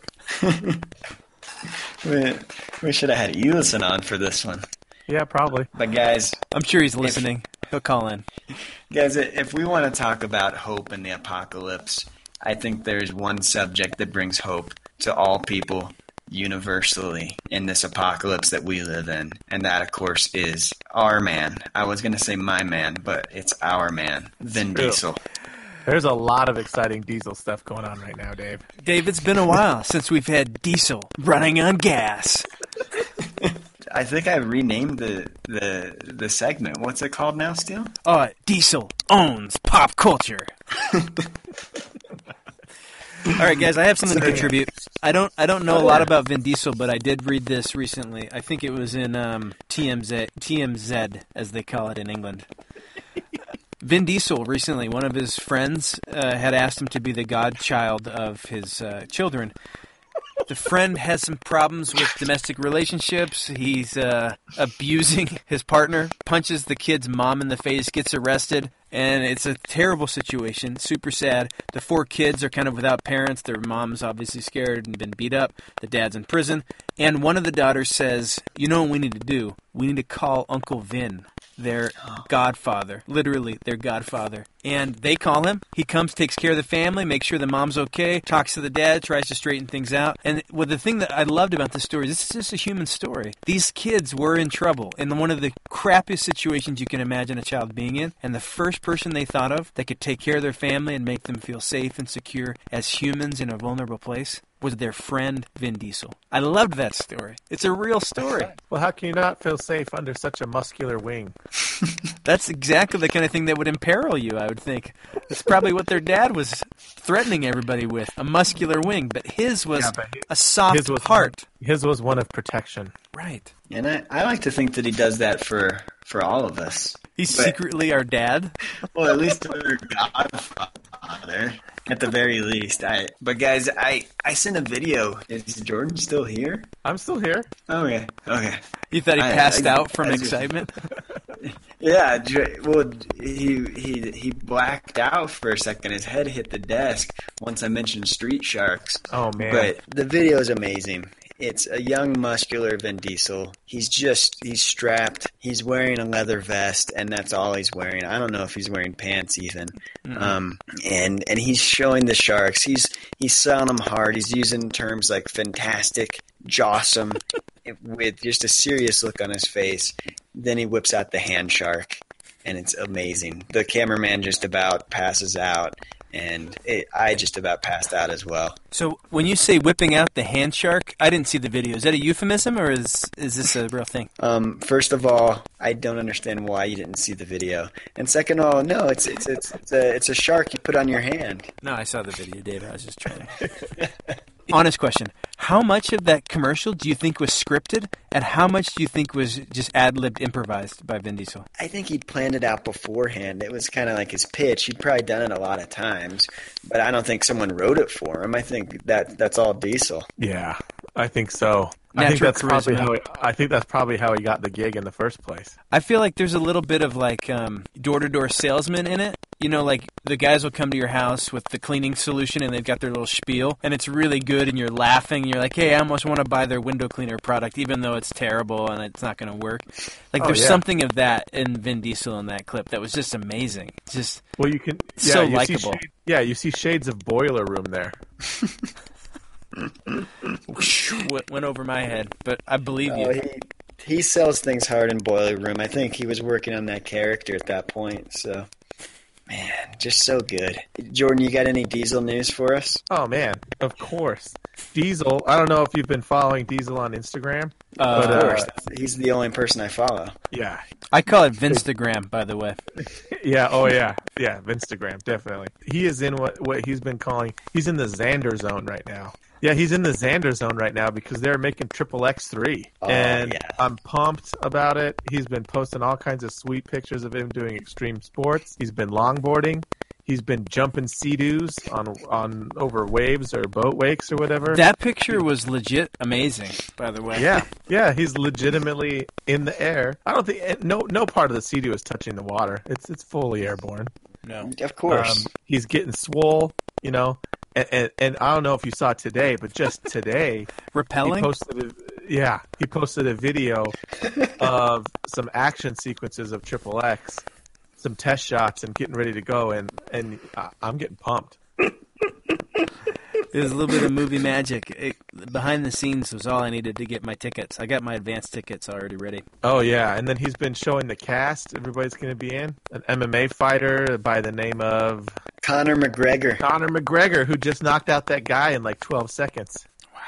A: We should have had Elison on for this one.
C: Yeah, probably.
A: But guys...
D: I'm sure he's listening. He'll call in.
A: Guys, if we want to talk about hope in the apocalypse, I think there's one subject that brings hope to all people universally in this apocalypse that we live in, and that of course is our man. I was going to say my man, but it's our man, Vin Diesel.
C: There's a lot of exciting Diesel stuff going on right now, Dave.
D: Dave, it's been a while since we've had Diesel running on gas.
A: I think I renamed the segment. What's it called now, Steele?
D: Diesel owns pop culture. All right, guys, I have something to contribute. I don't know a lot about Vin Diesel, but I did read this recently. I think it was in TMZ, as they call it in England. Vin Diesel recently, one of his friends had asked him to be the godchild of his children. The friend has some problems with domestic relationships. He's abusing his partner, punches the kid's mom in the face, gets arrested, and it's a terrible situation, super sad. The 4 kids are kind of without parents. Their mom's obviously scared and been beat up. The dad's in prison. And one of the daughters says, you know what we need to do? We need to call Uncle Vin, their godfather, literally their godfather. And they call him. He comes, takes care of the family, makes sure the mom's okay, talks to the dad, tries to straighten things out. And the thing that I loved about this story is this is just a human story. These kids were in trouble in one of the crappiest situations you can imagine a child being in. And the first person they thought of that could take care of their family and make them feel safe and secure as humans in a vulnerable place was their friend Vin Diesel. I loved that story. It's a real story.
C: Well, how can you not feel safe under such a muscular wing?
D: That's exactly the kind of thing that would imperil you, I would think. That's probably what their dad was threatening everybody with, a muscular wing. But his was a soft heart.
C: His was one of protection.
D: Right.
A: And I like to think that he does that for all of us.
D: He's secretly our dad?
A: Well, at least our godfather. At the very least. But guys, I sent a video. Is Jordan still here?
C: I'm still here.
A: Okay.
D: You thought he passed out from excitement?
A: Yeah, well, he blacked out for a second. His head hit the desk once I mentioned Street Sharks.
C: Oh, man.
A: But the video is amazing. It's a young, muscular Vin Diesel. He's strapped. He's wearing a leather vest, and that's all he's wearing. I don't know if he's wearing pants even. And he's showing the sharks. He's selling them hard. He's using terms like fantastic, jawsome, with just a serious look on his face. Then he whips out the hand shark, and it's amazing. The cameraman just about passes out. And I just about passed out as well.
D: So when you say whipping out the hand shark, I didn't see the video. Is that a euphemism, or is this a real thing?
A: First of all, I don't understand why you didn't see the video. And second of all, no, it's a shark you put on your hand.
D: No, I saw the video, Dave. I was just trying. Honest question. How much of that commercial do you think was scripted, and how much do you think was just ad-libbed, improvised by Vin Diesel?
A: I think he'd planned it out beforehand. It was kind of like his pitch. He'd probably done it a lot of times, but I don't think someone wrote it for him. I think that's all Diesel.
C: Yeah, I think so.
D: I think that's
C: probably how he got the gig in the first place.
D: I feel like there's a little bit of like door-to-door salesman in it. You know, like the guys will come to your house with the cleaning solution and they've got their little spiel and it's really good and you're laughing. You're like, hey, I almost want to buy their window cleaner product even though it's terrible and it's not going to work. Like there's something of that in Vin Diesel in that clip that was just amazing. Just so likable.
C: You see shades of Boiler Room there.
D: Went over my head, but I believe you.
A: He sells things hard in Boiler Room. I think he was working on that character at that point. So, man, just so good. Jordan, you got any Diesel news for us?
C: Oh, man, of course. Diesel, I don't know if you've been following Diesel on Instagram.
A: Of course. He's the only person I follow.
C: Yeah.
D: I call it Vinstagram, by the way.
C: Yeah, Vinstagram, definitely. He is in what he's been calling, he's in the Xander zone right now. Yeah, he's in the Xander zone right now because they're making XXX3. I'm pumped about it. He's been posting all kinds of sweet pictures of him doing extreme sports. He's been longboarding. He's been jumping sea-doos on over waves or boat wakes or whatever.
D: That picture was legit amazing, by the way.
C: Yeah, he's legitimately in the air. I don't think no part of the sea-doo is touching the water. It's fully airborne.
D: No,
A: of course.
C: He's getting swole, you know. And I don't know if you saw today, but just today,
D: repelling.
C: He posted a video of some action sequences of XXX, some test shots, and getting ready to go, and I'm getting pumped.
D: There's a little bit of movie magic. Behind the scenes was all I needed to get my tickets. I got my advance tickets already ready.
C: Oh, yeah. And then he's been showing the cast everybody's going to be in. An MMA fighter by the name of...
A: Conor McGregor.
C: Conor McGregor, who just knocked out that guy in like 12 seconds.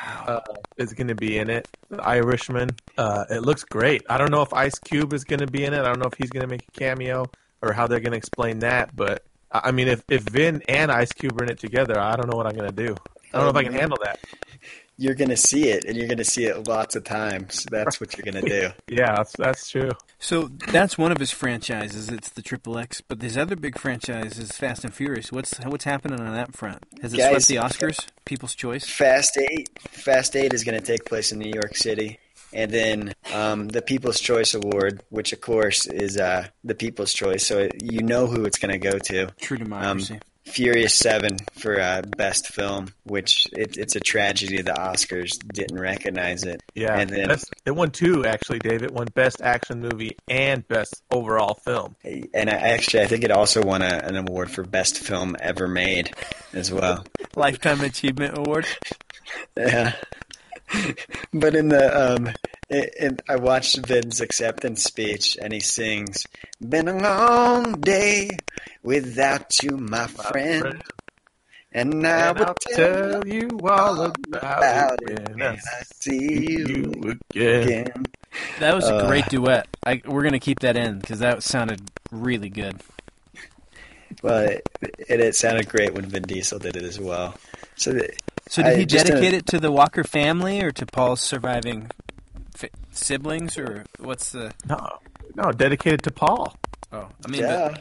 C: is going to be in it. The Irishman. It looks great. I don't know if Ice Cube is going to be in it. I don't know if he's going to make a cameo or how they're going to explain that. But I mean, if Vin and Ice Cube are in it together, I don't know what I'm going to do. I don't know if I can handle that.
A: You're going to see it, and you're going to see it lots of times. That's what you're going to do.
C: Yeah, that's true.
D: So that's one of his franchises. It's the Triple X. But his other big franchise is Fast and Furious. What's happening on that front? Has it swept the Oscars? People's Choice?
A: Fast 8 is going to take place in New York City. And then the People's Choice Award, which, of course, is the People's Choice. So you know who it's going to go to.
D: True democracy.
A: Furious 7 for Best Film, which it's a tragedy the Oscars didn't recognize it.
C: Yeah,
A: and then,
C: it won 2, actually, Dave. It won Best Action Movie and Best Overall Film.
A: And I think it also won an award for Best Film Ever Made as well.
D: Lifetime Achievement Award?
A: Yeah. But I watched Vin's acceptance speech, and he sings, "Been a long day without you, my friend, and I will tell you all about it when I see you again."
D: That was a great duet. We're going to keep that in because that sounded really good.
A: Well, it sounded great when Vin Diesel did it as well. So
D: did he dedicate it to the Walker family or to Paul's surviving siblings, or what's the...
C: No, dedicated to Paul.
D: Oh, I mean...
A: Yeah.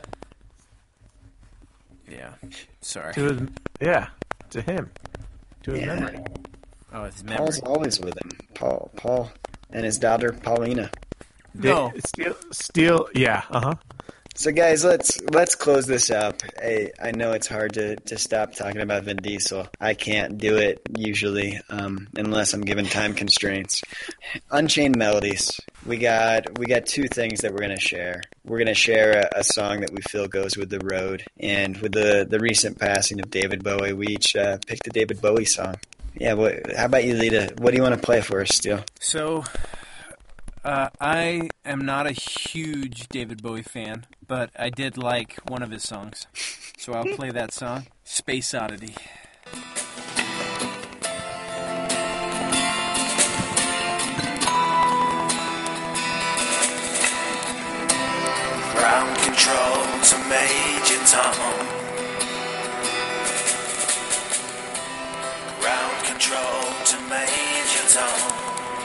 D: Yeah, sorry.
C: To him. To his memory.
D: Oh, his memory.
A: Paul's always with him. Paul and his daughter, Paulina.
D: No.
C: Still, yeah, uh-huh.
A: So, guys, let's close this up. I know it's hard to stop talking about Vin Diesel. I can't do it usually unless I'm given time constraints. Unchained Melodies. We got 2 things that we're going to share. We're going to share a song that we feel goes with the road. And with the recent passing of David Bowie, we each picked a David Bowie song. Yeah, how about you, Lita? What do you want to play for us, Steele?
D: So... I am not a huge David Bowie fan, but I did like one of his songs. So I'll play that song, Space Oddity.
E: Ground control to Major Tom. Ground control to Major Tom.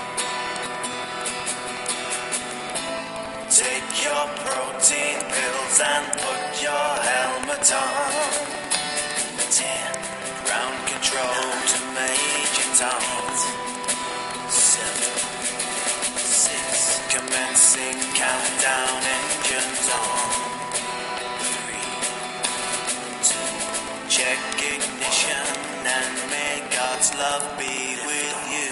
E: Take your protein pills and put your helmet on. 10. Ground control to Major Tom. 7. 6. Commencing countdown, engines on. 3. 2. Check ignition and may God's love be with you.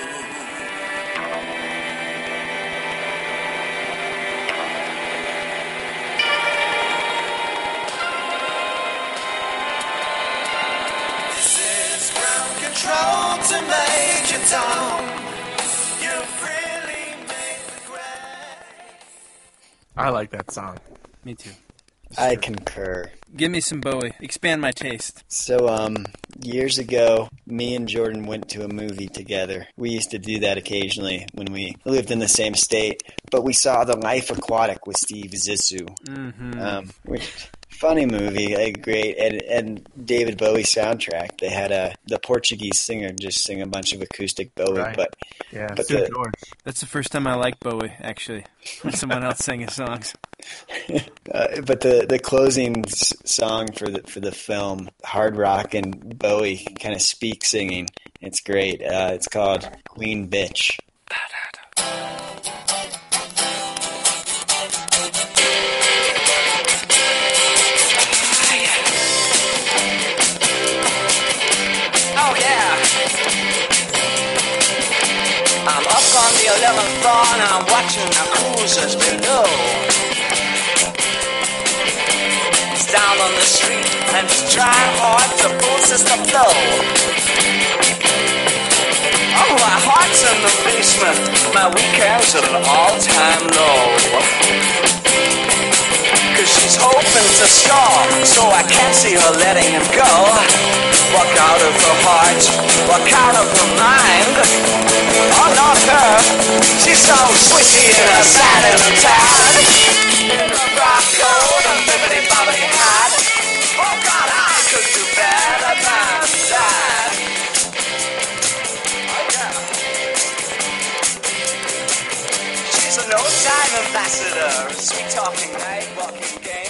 E: Control to Major Tom. You've really made the grade.
C: I like that song.
D: Me too.
A: I concur.
D: Give me some Bowie. Expand my taste.
A: So, years ago, me and Jordan went to a movie together. We used to do that occasionally when we lived in the same state. But we saw The Life Aquatic with Steve Zissou.
D: Mm-hmm.
A: Which... Funny movie, like great, and David Bowie soundtrack. They had the Portuguese singer just sing a bunch of acoustic Bowie,
C: right.
A: but
C: George.
D: That's the first time I liked Bowie, actually, when someone else sang his songs.
A: But the closing song for the film, hard rock and Bowie kind of speak singing. It's great. It's called Queen Bitch.
E: On the 11th floor and I'm watching the cruisers below. It's down on the street and it's trying hard to force the flow. Oh, my heart's in the basement, my weekend's at an all-time low. 'Cause she's hoping to score, so I can't see her letting him go. What out of her heart, walk out of her mind. Oh, not her. She's so swishy in her satin and tan. In her frock coat and bibbidi bobbidi hat. Oh God, I could do better than that. Oh yeah. She's a no-time ambassador, sweet talking night, walking games.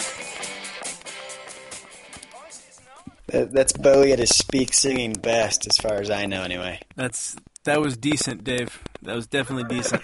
A: That's Bowie at his speak singing best, as far as I know, anyway.
D: That was decent, Dave. That was definitely decent.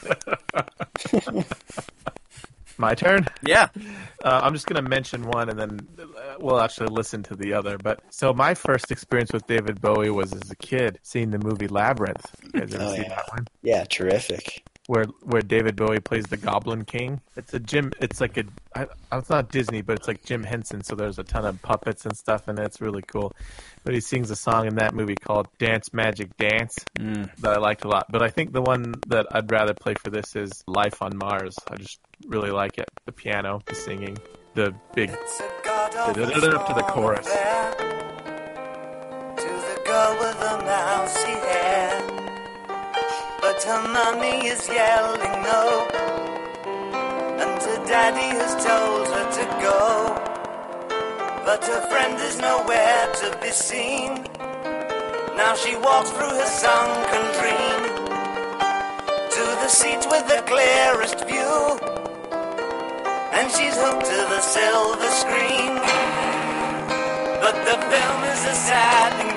C: My turn?
D: Yeah.
C: I'm just going to mention one, and then we'll actually listen to the other. But so my first experience with David Bowie was as a kid, seeing the movie Labyrinth. You guys ever seen that one?
A: Yeah, terrific.
C: Where David Bowie plays the Goblin King. It's not Disney, but it's like Jim Henson, so there's a ton of puppets and stuff in it. It's really cool. But he sings a song in that movie called Dance Magic Dance that I liked a lot. But I think the one that I'd rather play for this is Life on Mars. I just really like it. The piano, the singing, the big up to the chorus.
E: To the girl with the mousy hair, but her mommy is yelling no, and her daddy has told her to go, but her friend is nowhere to be seen. Now she walks through her sunken dream to the seat with the clearest view, and she's hooked to the silver screen. But the film is a sad thing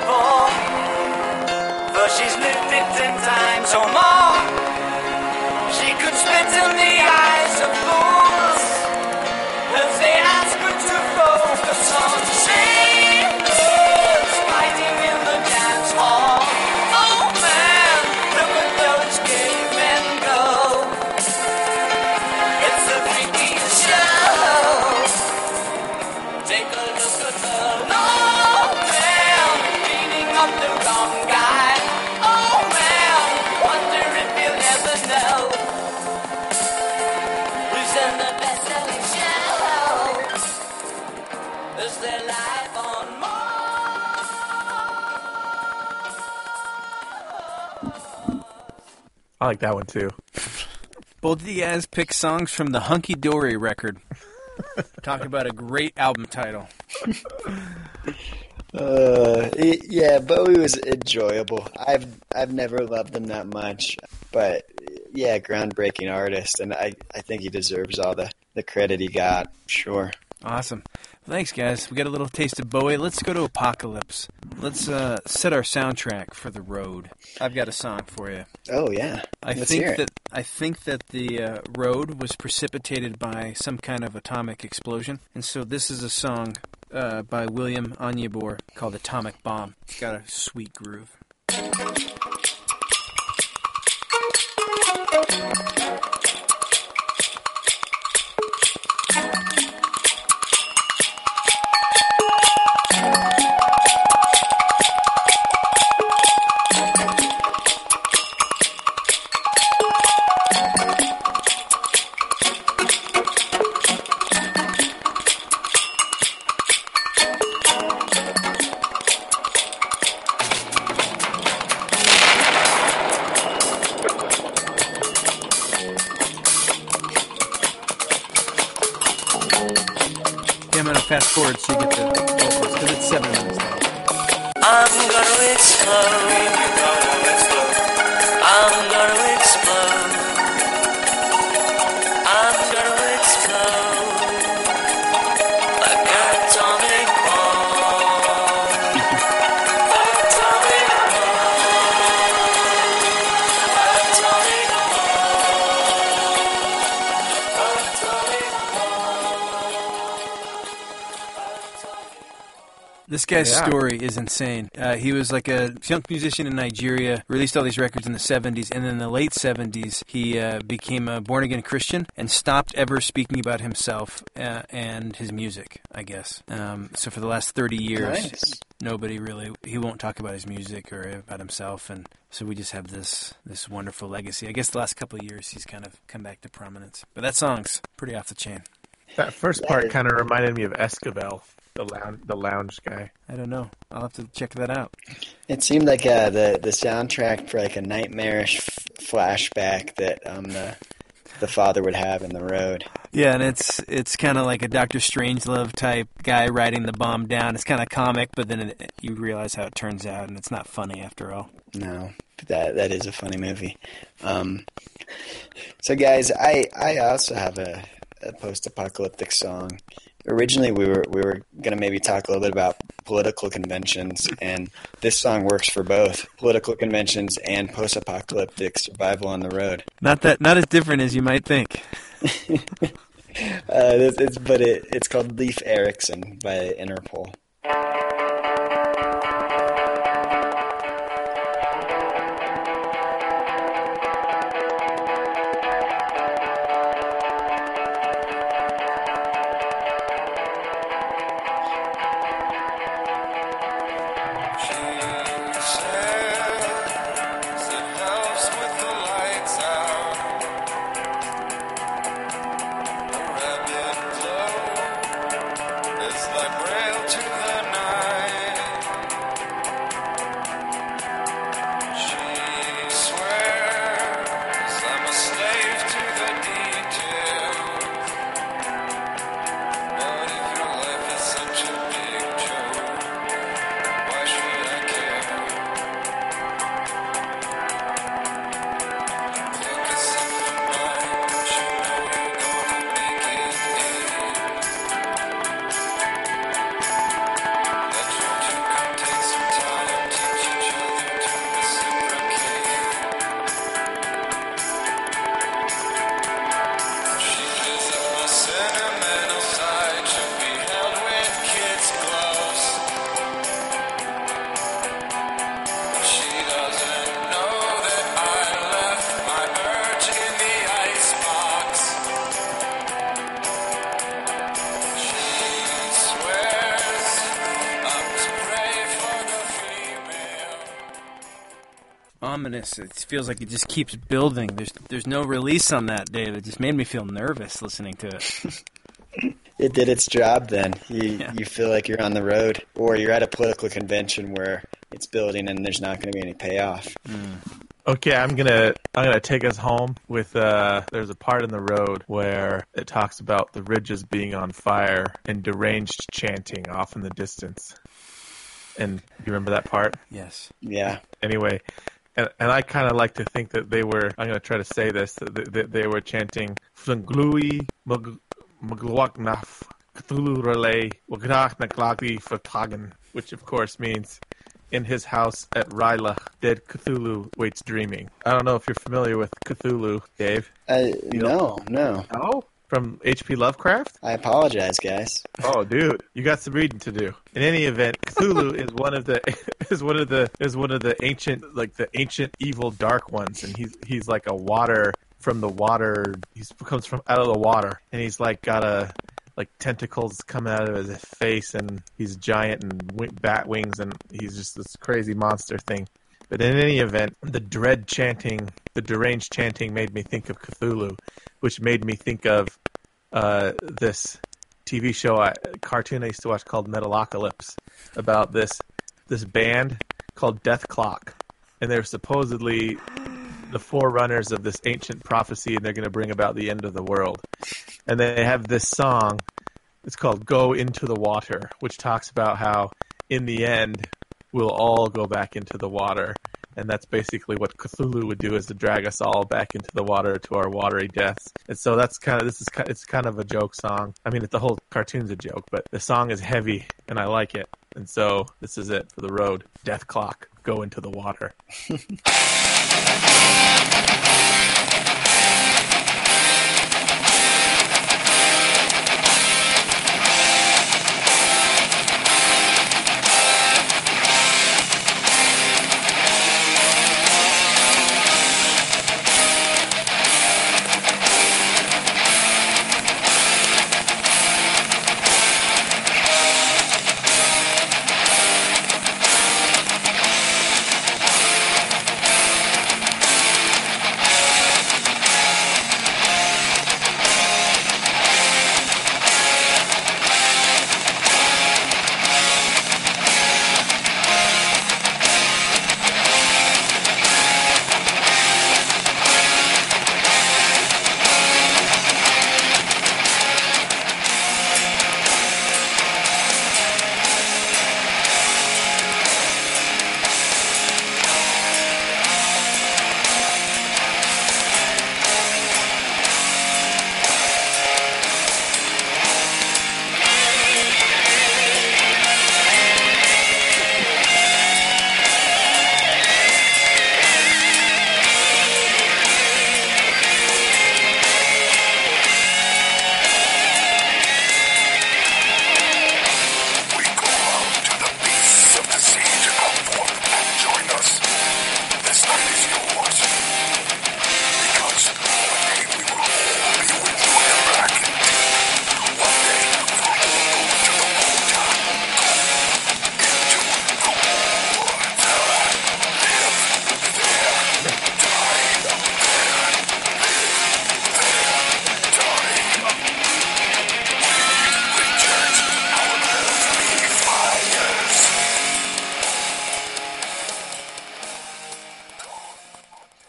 E: for she's lived it 10 times or more. She could spit in the eyes of fools as they ask her to focus on sailors fighting in the dance hall. Oh man, look at those cavemen go. It's the freakiest show. Take a look at the old man beating up the wrong guy. Oh man, wonder if you'll ever know who's in the best-selling show. Is there life on Mars?
C: I like that one too.
D: Both of you guys pick songs from the Hunky Dory record. Talk about a great album title.
A: Yeah, Bowie was enjoyable. I've never loved him that much, but yeah, groundbreaking artist, and I think he deserves all the credit he got. Sure.
D: Awesome. Thanks, guys. We got a little taste of Bowie. Let's go to Apocalypse. Let's set our soundtrack for the road. I've got a song for you.
A: Oh yeah.
D: I think that the road was precipitated by some kind of atomic explosion, and so this is a song by William Onyeabor called "Atomic Bomb." It's got a sweet groove. Fast forward so you get the vocals, because it's 7 minutes long.
E: I'm gonna explode. I'm gonna explode. I'm gonna explode like an atomic bomb. Atomic bomb. Atomic
D: This guy's story is insane. He was like a young musician in Nigeria, released all these records in the 70s, and in the late 70s, he became a born-again Christian and stopped ever speaking about himself and his music, I guess. So for the last 30 years, nobody really, he won't talk about his music or about himself, and so we just have this wonderful legacy. I guess the last couple of years, he's kind of come back to prominence. But that song's pretty off the chain.
C: That first part kind of reminded me of Esquivel. The lounge guy.
D: I don't know. I'll have to check that out.
A: It seemed like the soundtrack for like a nightmarish flashback that the father would have in the road.
D: Yeah, and it's kind of like a Dr. Strangelove type guy writing the bomb down. It's kind of comic, but then you realize how it turns out, and it's not funny after all.
A: No, that is a funny movie. So guys, I also have a post-apocalyptic song. Originally, we were going to maybe talk a little bit about political conventions, and this song works for both political conventions and post-apocalyptic survival on the road.
D: Not as different as you might think.
A: It's called Leif Erikson by Interpol.
D: Ominous. It feels like it just keeps building. There's no release on that, Dave. It just made me feel nervous listening to it.
A: It did its job then. You feel like you're on the road, or you're at a political convention where it's building and there's not going to be any payoff.
C: Okay, I'm gonna take us home with there's a part in the road where it talks about the ridges being on fire and deranged chanting off in the distance. And you remember that part?
D: Yes.
A: Yeah.
C: Anyway, and I kind of like to think that they were, I'm going to try to say this, that they were chanting Flunglui Magluaknaf Cthulhu Relay Wagnach Naglagli Fatagan, which of course means in his house at Rylach, dead Cthulhu waits dreaming. I don't know if you're familiar with Cthulhu, Dave.
A: No.
C: Oh? From H.P. Lovecraft?
A: I apologize, guys.
C: Oh, dude, you got some reading to do. In any event, Cthulhu is one of the ancient evil dark ones, and he's like a water from the water. He comes from out of the water, and he's like got tentacles coming out of his face, and he's giant and bat wings, and he's just this crazy monster thing. But in any event, the deranged chanting made me think of Cthulhu, which made me think of this TV show, cartoon I used to watch called Metalocalypse, about this band called Death Clock. And they're supposedly the forerunners of this ancient prophecy, and they're going to bring about the end of the world. And they have this song, it's called Go Into the Water, which talks about how in the end we'll all go back into the water. And that's basically what Cthulhu would do, is to drag us all back into the water to our watery deaths. And so it's kind of a joke song. I mean, the whole cartoon's a joke, but the song is heavy and I like it. And so this is it for the road. Death Clock, Go Into the Water.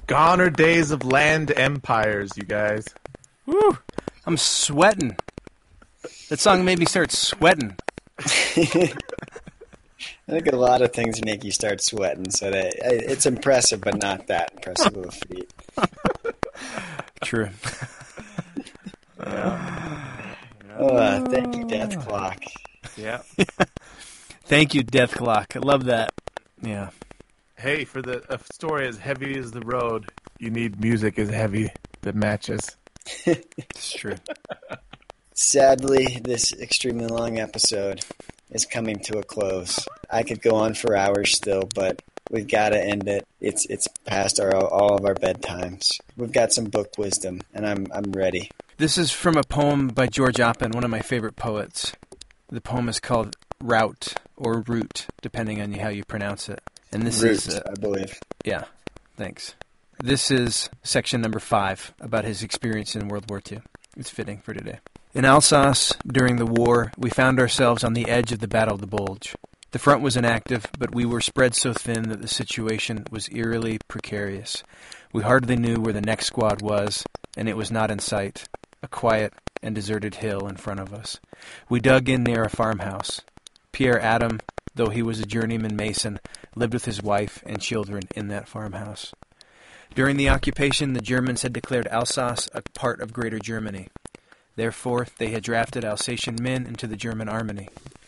C: Gone are days of land empires, you guys.
D: Woo! I'm sweating. That song made me start sweating.
A: I think a lot of things make you start sweating, so that it's impressive, but not that impressive of a feat.
D: True.
A: Thank you, Death Clock.
C: Yeah.
D: Thank you, Death Clock. I love that. Yeah.
C: Hey, for a story as heavy as the road, you need music as heavy that matches.
D: It's true.
A: Sadly, this extremely long episode is coming to a close. I could go on for hours still, but we've got to end it. It's past all of our bedtimes. We've got some book wisdom, and I'm ready.
D: This is from a poem by George Oppen, one of my favorite poets. The poem is called Route, or Route, depending on how you pronounce it. And this
A: Route,
D: is,
A: I believe.
D: Yeah, thanks. This is section number 5, about his experience in World War II. It's fitting for today. In Alsace, during the war, we found ourselves on the edge of the Battle of the Bulge. The front was inactive, but we were spread so thin that the situation was eerily precarious. We hardly knew where the next squad was, and it was not in sight, a quiet and deserted hill in front of us. We dug in near a farmhouse. Pierre Adam, though he was a journeyman mason, lived with his wife and children in that farmhouse. During the occupation, the Germans had declared Alsace a part of Greater Germany. Therefore, they had drafted Alsatian men into the German army.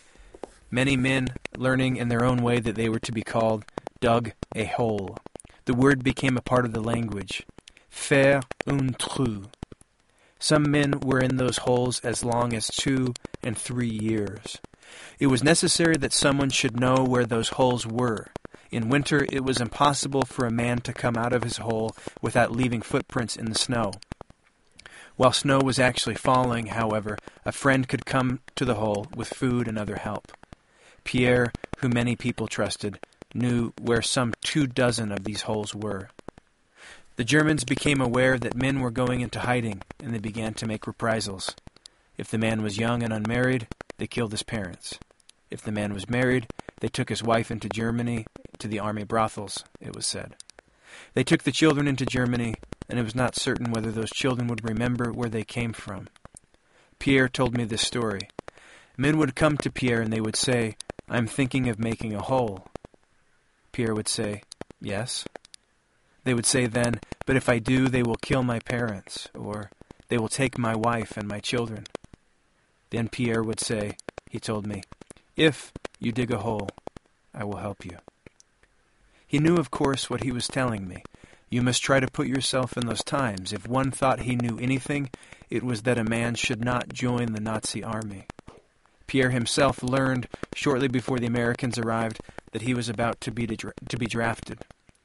D: Many men, learning in their own way that they were to be called, dug a hole. The word became a part of the language. Faire un trou. Some men were in those holes as long as 2 and 3 years. It was necessary that someone should know where those holes were. In winter, it was impossible for a man to come out of his hole without leaving footprints in the snow. While snow was actually falling, however, a friend could come to the hole with food and other help. Pierre, who many people trusted, knew where some 24 of these holes were. The Germans became aware that men were going into hiding, and they began to make reprisals. If the man was young and unmarried, they killed his parents. If the man was married, they took his wife into Germany, to the army brothels, it was said. They took the children into Germany, and it was not certain whether those children would remember where they came from. Pierre told me this story. Men would come to Pierre and they would say, "I'm thinking of making a hole." Pierre would say, "Yes." They would say then, "But if I do, they will kill my parents," or "They will take my wife and my children." Then Pierre would say, he told me, "If you dig a hole, I will help you." He knew, of course, what he was telling me. You must try to put yourself in those times. If one thought he knew anything, it was that a man should not join the Nazi army. Pierre himself learned, shortly before the Americans arrived, that he was about to be drafted.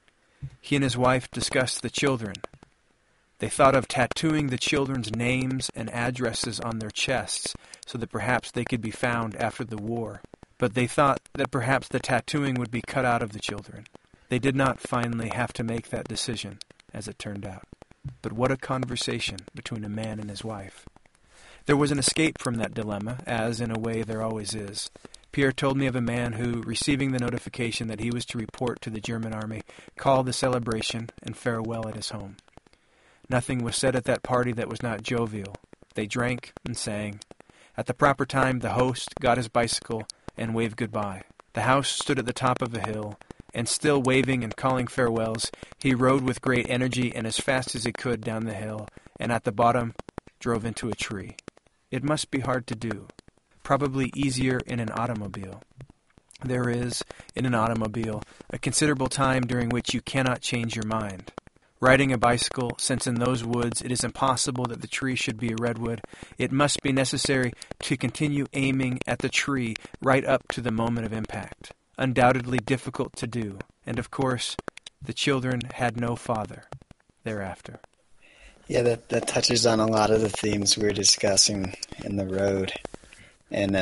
D: He and his wife discussed the children. They thought of tattooing the children's names and addresses on their chests so that perhaps they could be found after the war. But they thought that perhaps the tattooing would be cut out of the children. They did not finally have to make that decision, as it turned out. But what a conversation between a man and his wife. There was an escape from that dilemma, as, in a way, there always is. Pierre told me of a man who, receiving the notification that he was to report to the German army, called the celebration and farewell at his home. Nothing was said at that party that was not jovial. They drank and sang. At the proper time, the host got his bicycle and waved goodbye. The house stood at the top of a hill, and still waving and calling farewells, he rode with great energy and as fast as he could down the hill, and at the bottom drove into a tree. It must be hard to do. Probably easier in an automobile. There is, in an automobile, a considerable time during which you cannot change your mind. Riding a bicycle, since in those woods it is impossible that the tree should be a redwood, it must be necessary to continue aiming at the tree right up to the moment of impact. Undoubtedly difficult to do, and of course, the children had no father thereafter.
A: Yeah, that touches on a lot of the themes we were discussing in the road, and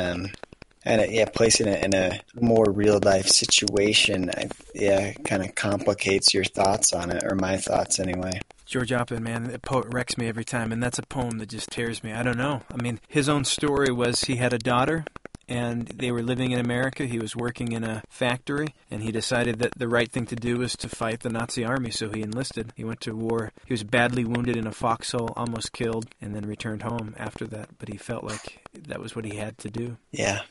A: placing it in a more real life situation, kind of complicates your thoughts on it, or my thoughts anyway.
D: George Oppen, man, the poet wrecks me every time, and that's a poem that just tears me. I don't know. I mean, his own story was he had a daughter, and they were living in America. He was working in a factory, and he decided that the right thing to do was to fight the Nazi army, so he enlisted. He went to war. He was badly wounded in a foxhole, almost killed, and then returned home after that. But he felt like that was what he had to do.
A: Yeah.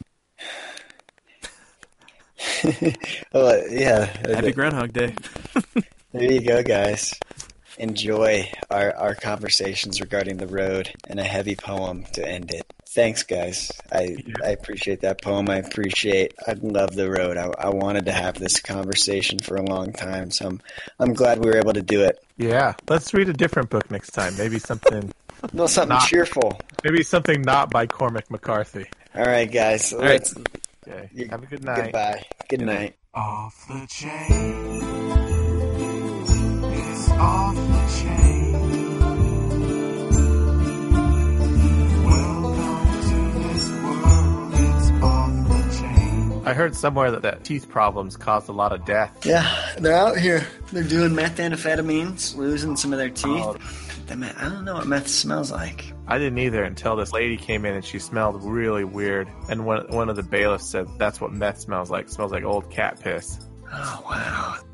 A: Well, yeah.
D: Happy Groundhog Day.
A: There you go, guys. Enjoy our conversations regarding the road and a heavy poem to end it. Thanks, guys. I appreciate that poem. I love the road. I wanted to have this conversation for a long time, so I'm glad we were able to do it.
C: Yeah. Let's read a different book next time. Maybe something...
A: No, something cheerful.
C: Maybe something not by Cormac McCarthy.
A: All right, guys.
D: All right.
C: Okay. Have a good night.
A: Goodbye. Good night.
F: Off the chain. It's off the chain. Welcome to this world. It's off the chain.
C: I heard somewhere that teeth problems caused a lot of death.
A: Yeah, they're out here. They're doing methamphetamines, losing some of their teeth.
C: Oh.
A: I don't know what meth smells like.
C: I didn't either until this lady came in and she smelled really weird. And one of the bailiffs said that's what meth smells like. It smells like old cat piss.
A: Oh, wow.